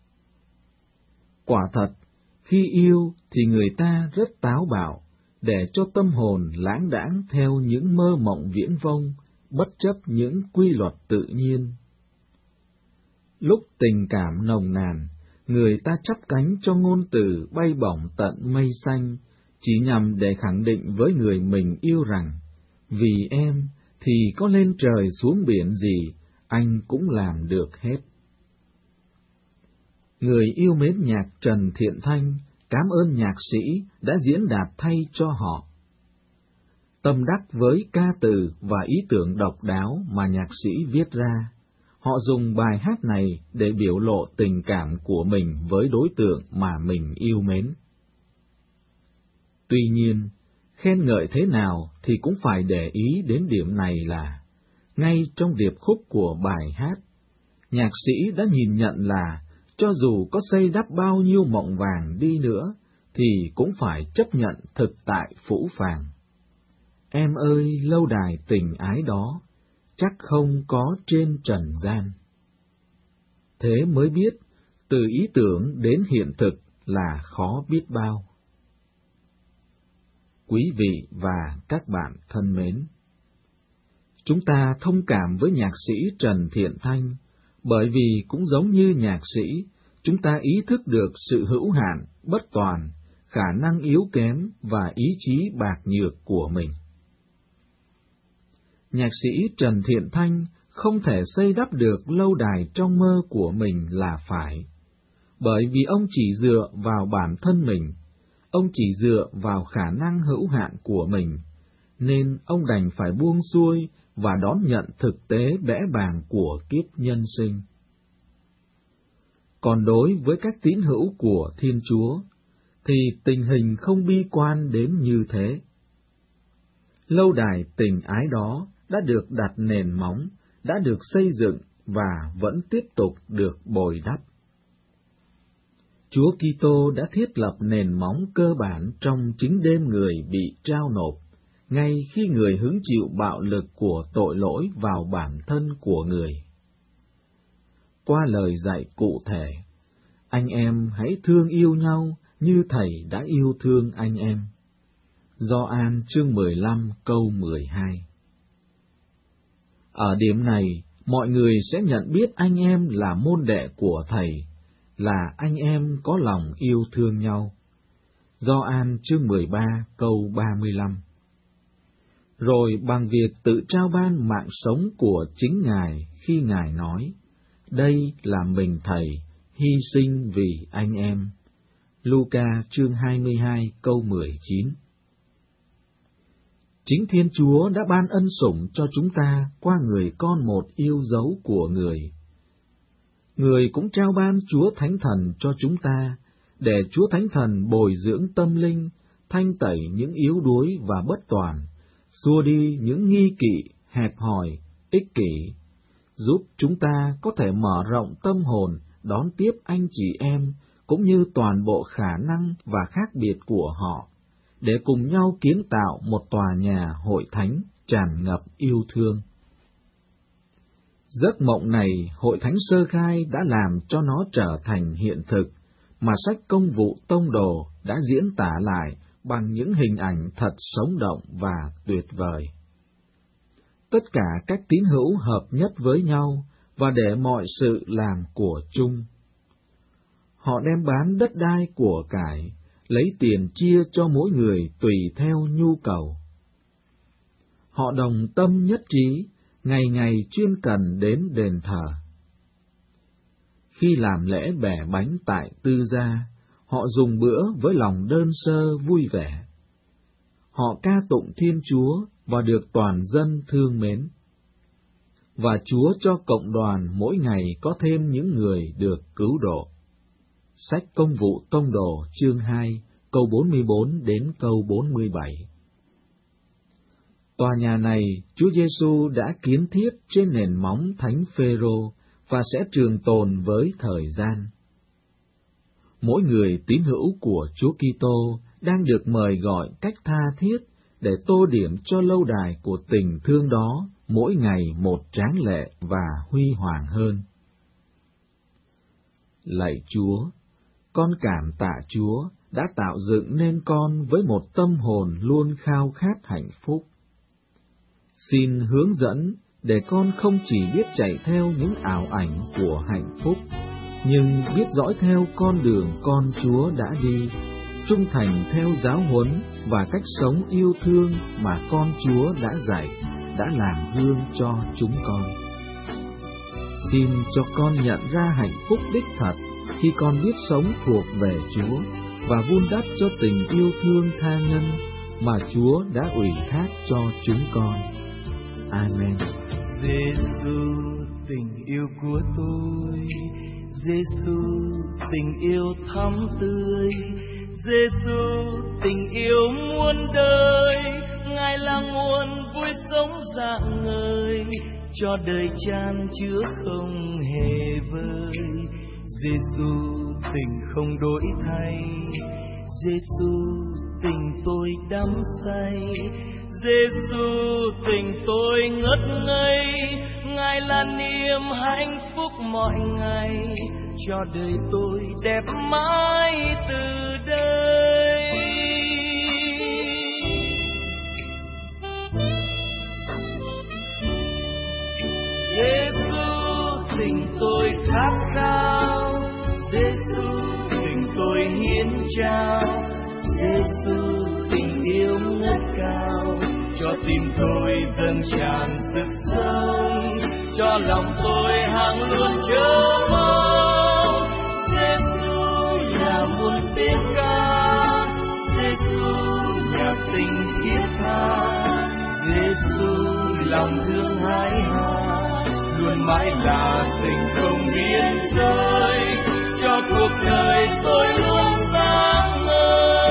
Quả thật, khi yêu thì người ta rất táo bạo, để cho tâm hồn lãng đãng theo những mơ mộng viễn vông, bất chấp những quy luật tự nhiên. Lúc tình cảm nồng nàn, người ta chắp cánh cho ngôn từ bay bổng tận mây xanh, chỉ nhằm để khẳng định với người mình yêu rằng, vì em thì có lên trời xuống biển gì, anh cũng làm được hết. Người yêu mến nhạc Trần Thiện Thanh cảm ơn nhạc sĩ đã diễn đạt thay cho họ. Tâm đắc với ca từ và ý tưởng độc đáo mà nhạc sĩ viết ra, họ dùng bài hát này để biểu lộ tình cảm của mình với đối tượng mà mình yêu mến. Tuy nhiên, khen ngợi thế nào thì cũng phải để ý đến điểm này là, ngay trong điệp khúc của bài hát, nhạc sĩ đã nhìn nhận là cho dù có xây đắp bao nhiêu mộng vàng đi nữa, thì cũng phải chấp nhận thực tại phũ phàng. Em ơi, lâu đài tình ái đó, chắc không có trên trần gian. Thế mới biết, từ ý tưởng đến hiện thực là khó biết bao. Quý vị và các bạn thân mến, chúng ta thông cảm với nhạc sĩ Trần Thiện Thanh, bởi vì cũng giống như nhạc sĩ, chúng ta ý thức được sự hữu hạn, bất toàn, khả năng yếu kém và ý chí bạc nhược của mình. Nhạc sĩ Trần Thiện Thanh không thể xây đắp được lâu đài trong mơ của mình là phải, bởi vì ông chỉ dựa vào bản thân mình, ông chỉ dựa vào khả năng hữu hạn của mình, nên ông đành phải buông xuôi và đón nhận thực tế bẽ bàng của kiếp nhân sinh. Còn đối với các tín hữu của Thiên Chúa, thì tình hình không bi quan đến như thế. Lâu đài tình ái đó đã được đặt nền móng, đã được xây dựng và vẫn tiếp tục được bồi đắp. Chúa Kitô đã thiết lập nền móng cơ bản trong chính đêm người bị trao nộp, ngay khi người hứng chịu bạo lực của tội lỗi vào bản thân của người. Qua lời dạy cụ thể, anh em hãy thương yêu nhau như Thầy đã yêu thương anh em. Gioan chương mười lăm câu mười hai. Ở điểm này, mọi người sẽ nhận biết anh em là môn đệ của Thầy, là anh em có lòng yêu thương nhau. Gioan chương mười ba câu ba mươi lăm. rồi bằng việc tự trao ban mạng sống của chính Ngài khi Ngài nói, đây là mình Thầy, hy sinh vì anh em. Luca chương hai mươi hai câu mười chín. Chính Thiên Chúa đã ban ân sủng cho chúng ta qua người con một yêu dấu của Người. Người cũng trao ban Chúa Thánh Thần cho chúng ta, để Chúa Thánh Thần bồi dưỡng tâm linh, thanh tẩy những yếu đuối và bất toàn, xua đi những nghi kỵ, hẹp hòi, ích kỷ, giúp chúng ta có thể mở rộng tâm hồn đón tiếp anh chị em, cũng như toàn bộ khả năng và khác biệt của họ, để cùng nhau kiến tạo một tòa nhà hội thánh tràn ngập yêu thương. Giấc mộng này Hội Thánh Sơ Khai đã làm cho nó trở thành hiện thực, mà sách Công vụ Tông Đồ đã diễn tả lại bằng những hình ảnh thật sống động và tuyệt vời. Tất cả các tín hữu hợp nhất với nhau và để mọi sự làm của chung. Họ đem bán đất đai của cải, lấy tiền chia cho mỗi người tùy theo nhu cầu. Họ đồng tâm nhất trí, ngày ngày chuyên cần đến đền thờ. Khi làm lễ bẻ bánh tại tư gia, họ dùng bữa với lòng đơn sơ vui vẻ. Họ ca tụng Thiên Chúa và được toàn dân thương mến. Và Chúa cho cộng đoàn mỗi ngày có thêm những người được cứu độ. Sách Công vụ Tông Đồ chương hai, câu bốn mươi bốn đến câu bốn mươi bảy. Tòa nhà này Chúa Giêsu đã kiến thiết trên nền móng Thánh Phêrô và sẽ trường tồn với thời gian. Mỗi người tín hữu của Chúa Kitô đang được mời gọi cách tha thiết để tô điểm cho lâu đài của tình thương đó mỗi ngày một tráng lệ và huy hoàng hơn. Lạy Chúa, con cảm tạ Chúa đã tạo dựng nên con với một tâm hồn luôn khao khát hạnh phúc. Xin hướng dẫn để con không chỉ biết chạy theo những ảo ảnh của hạnh phúc, nhưng biết dõi theo con đường con Chúa đã đi, trung thành theo giáo huấn và cách sống yêu thương mà con Chúa đã dạy, đã làm gương cho chúng con. Xin cho con nhận ra hạnh phúc đích thật khi con biết sống thuộc về Chúa và vun đắp cho tình yêu thương tha nhân mà Chúa đã ủy thác cho chúng con. Amen. Giêsu tình yêu của tôi, Giêsu tình yêu thắm tươi, Giêsu tình yêu muôn đời, Ngài là nguồn vui sống rạng ngời, cho đời chan chứa không hề vơi. Giêsu tình không đổi thay, Giêsu tình tôi đắm say, Giêsu tình tôi ngất ngây, Ngài là niềm hạnh phúc mọi ngày, cho đời tôi đẹp mãi từ đây. Giêsu tình tôi khát khao, Giêsu tình tôi hiến trao, Giêsu tình yêu ngất cao, cho tim tôi dâng tràn sức sống, cho lòng tôi hằng luôn chờ mong. Giêsu là muôn tiếng ca, Giêsu nhạc tình thiết tha, Giêsu lòng thương hái hà, luôn mãi là tình không biên giới, cho cuộc đời tôi luôn sáng ngời.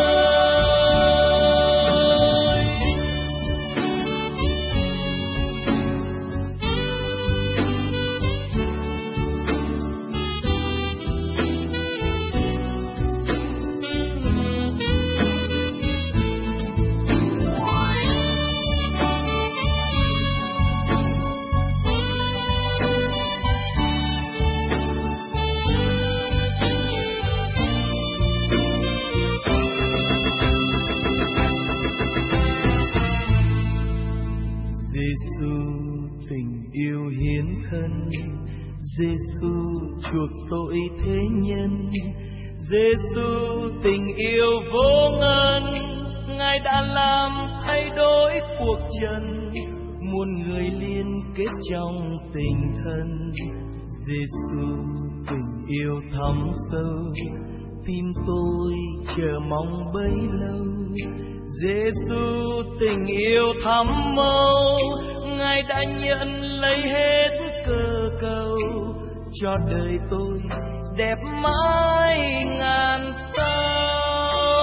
Giêsu chuộc tội thế nhân, Giêsu tình yêu vô ngần, Ngài đã làm thay đổi cuộc trần, muôn người liên kết trong tình thân. Giêsu tình yêu thắm sâu, tim tôi chờ mong bấy lâu. Giêsu tình yêu thắm màu, Ngài đã nhận lấy hết cơ cầu, cho đời tôi đẹp mãi ngàn sao.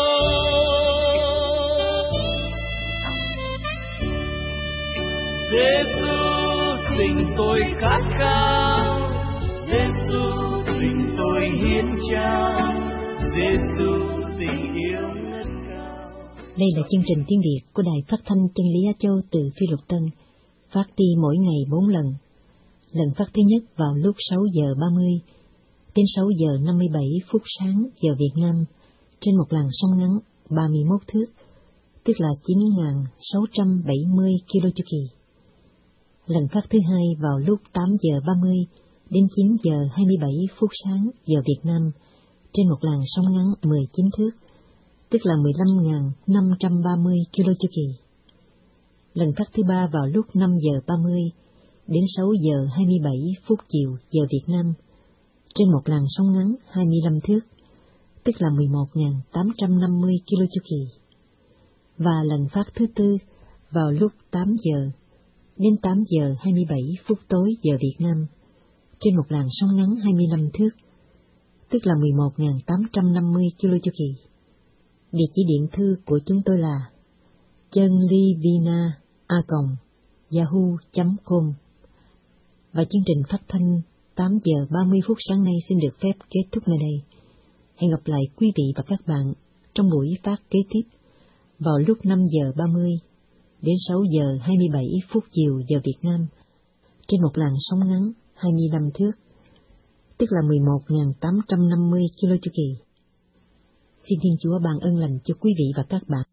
Giêsu tình tôi khát khao, Giêsu tình tôi hiến trao, Giêsu tình yêu ngất cao. Đây là chương trình tiếng Việt của Đài Phát thanh Chân lý Á Châu từ Phi Luật Tân, phát đi mỗi ngày bốn lần. Lần phát thứ nhất vào lúc sáu giờ ba mươi đến sáu giờ năm mươi bảy phút sáng giờ Việt Nam trên một làn sóng ngắn ba mươi mốt thước, tức là chín nghìn sáu trăm bảy mươi ki lô chu kỳ. Lần phát thứ hai vào lúc tám giờ ba mươi đến chín giờ hai mươi bảy phút sáng giờ Việt Nam trên một làn sóng ngắn mười chín thước, tức là mười lăm nghìn năm trăm ba mươi ki lô chu kỳ. Lần phát thứ ba vào lúc năm giờ ba mươi đến sáu giờ hai mươi bảy phút chiều giờ Việt Nam trên một làn sóng ngắn hai mươi lăm thước, tức là mười một nghìn tám trăm năm mươi ki lô chu kỳ. Và lần phát thứ tư vào lúc tám giờ đến tám giờ hai mươi bảy phút tối giờ Việt Nam trên một làn sóng ngắn hai mươi lăm thước, tức là mười một nghìn tám trăm năm mươi ki lô chu kỳ. Địa chỉ điện thư của chúng tôi là chân ly vina a còng yahoo chấm com. Và chương trình phát thanh tám giờ ba mươi phút sáng nay xin được phép kết thúc nơi đây. Hẹn gặp lại quý vị và các bạn trong buổi phát kế tiếp vào lúc năm giờ ba mươi đến sáu giờ hai mươi bảy phút chiều giờ Việt Nam trên một làn sóng ngắn hai mươi lăm thước, tức là mười một nghìn tám trăm năm mươi ki lô chu kỳ. Xin Thiên Chúa ban ơn lành cho quý vị và các bạn.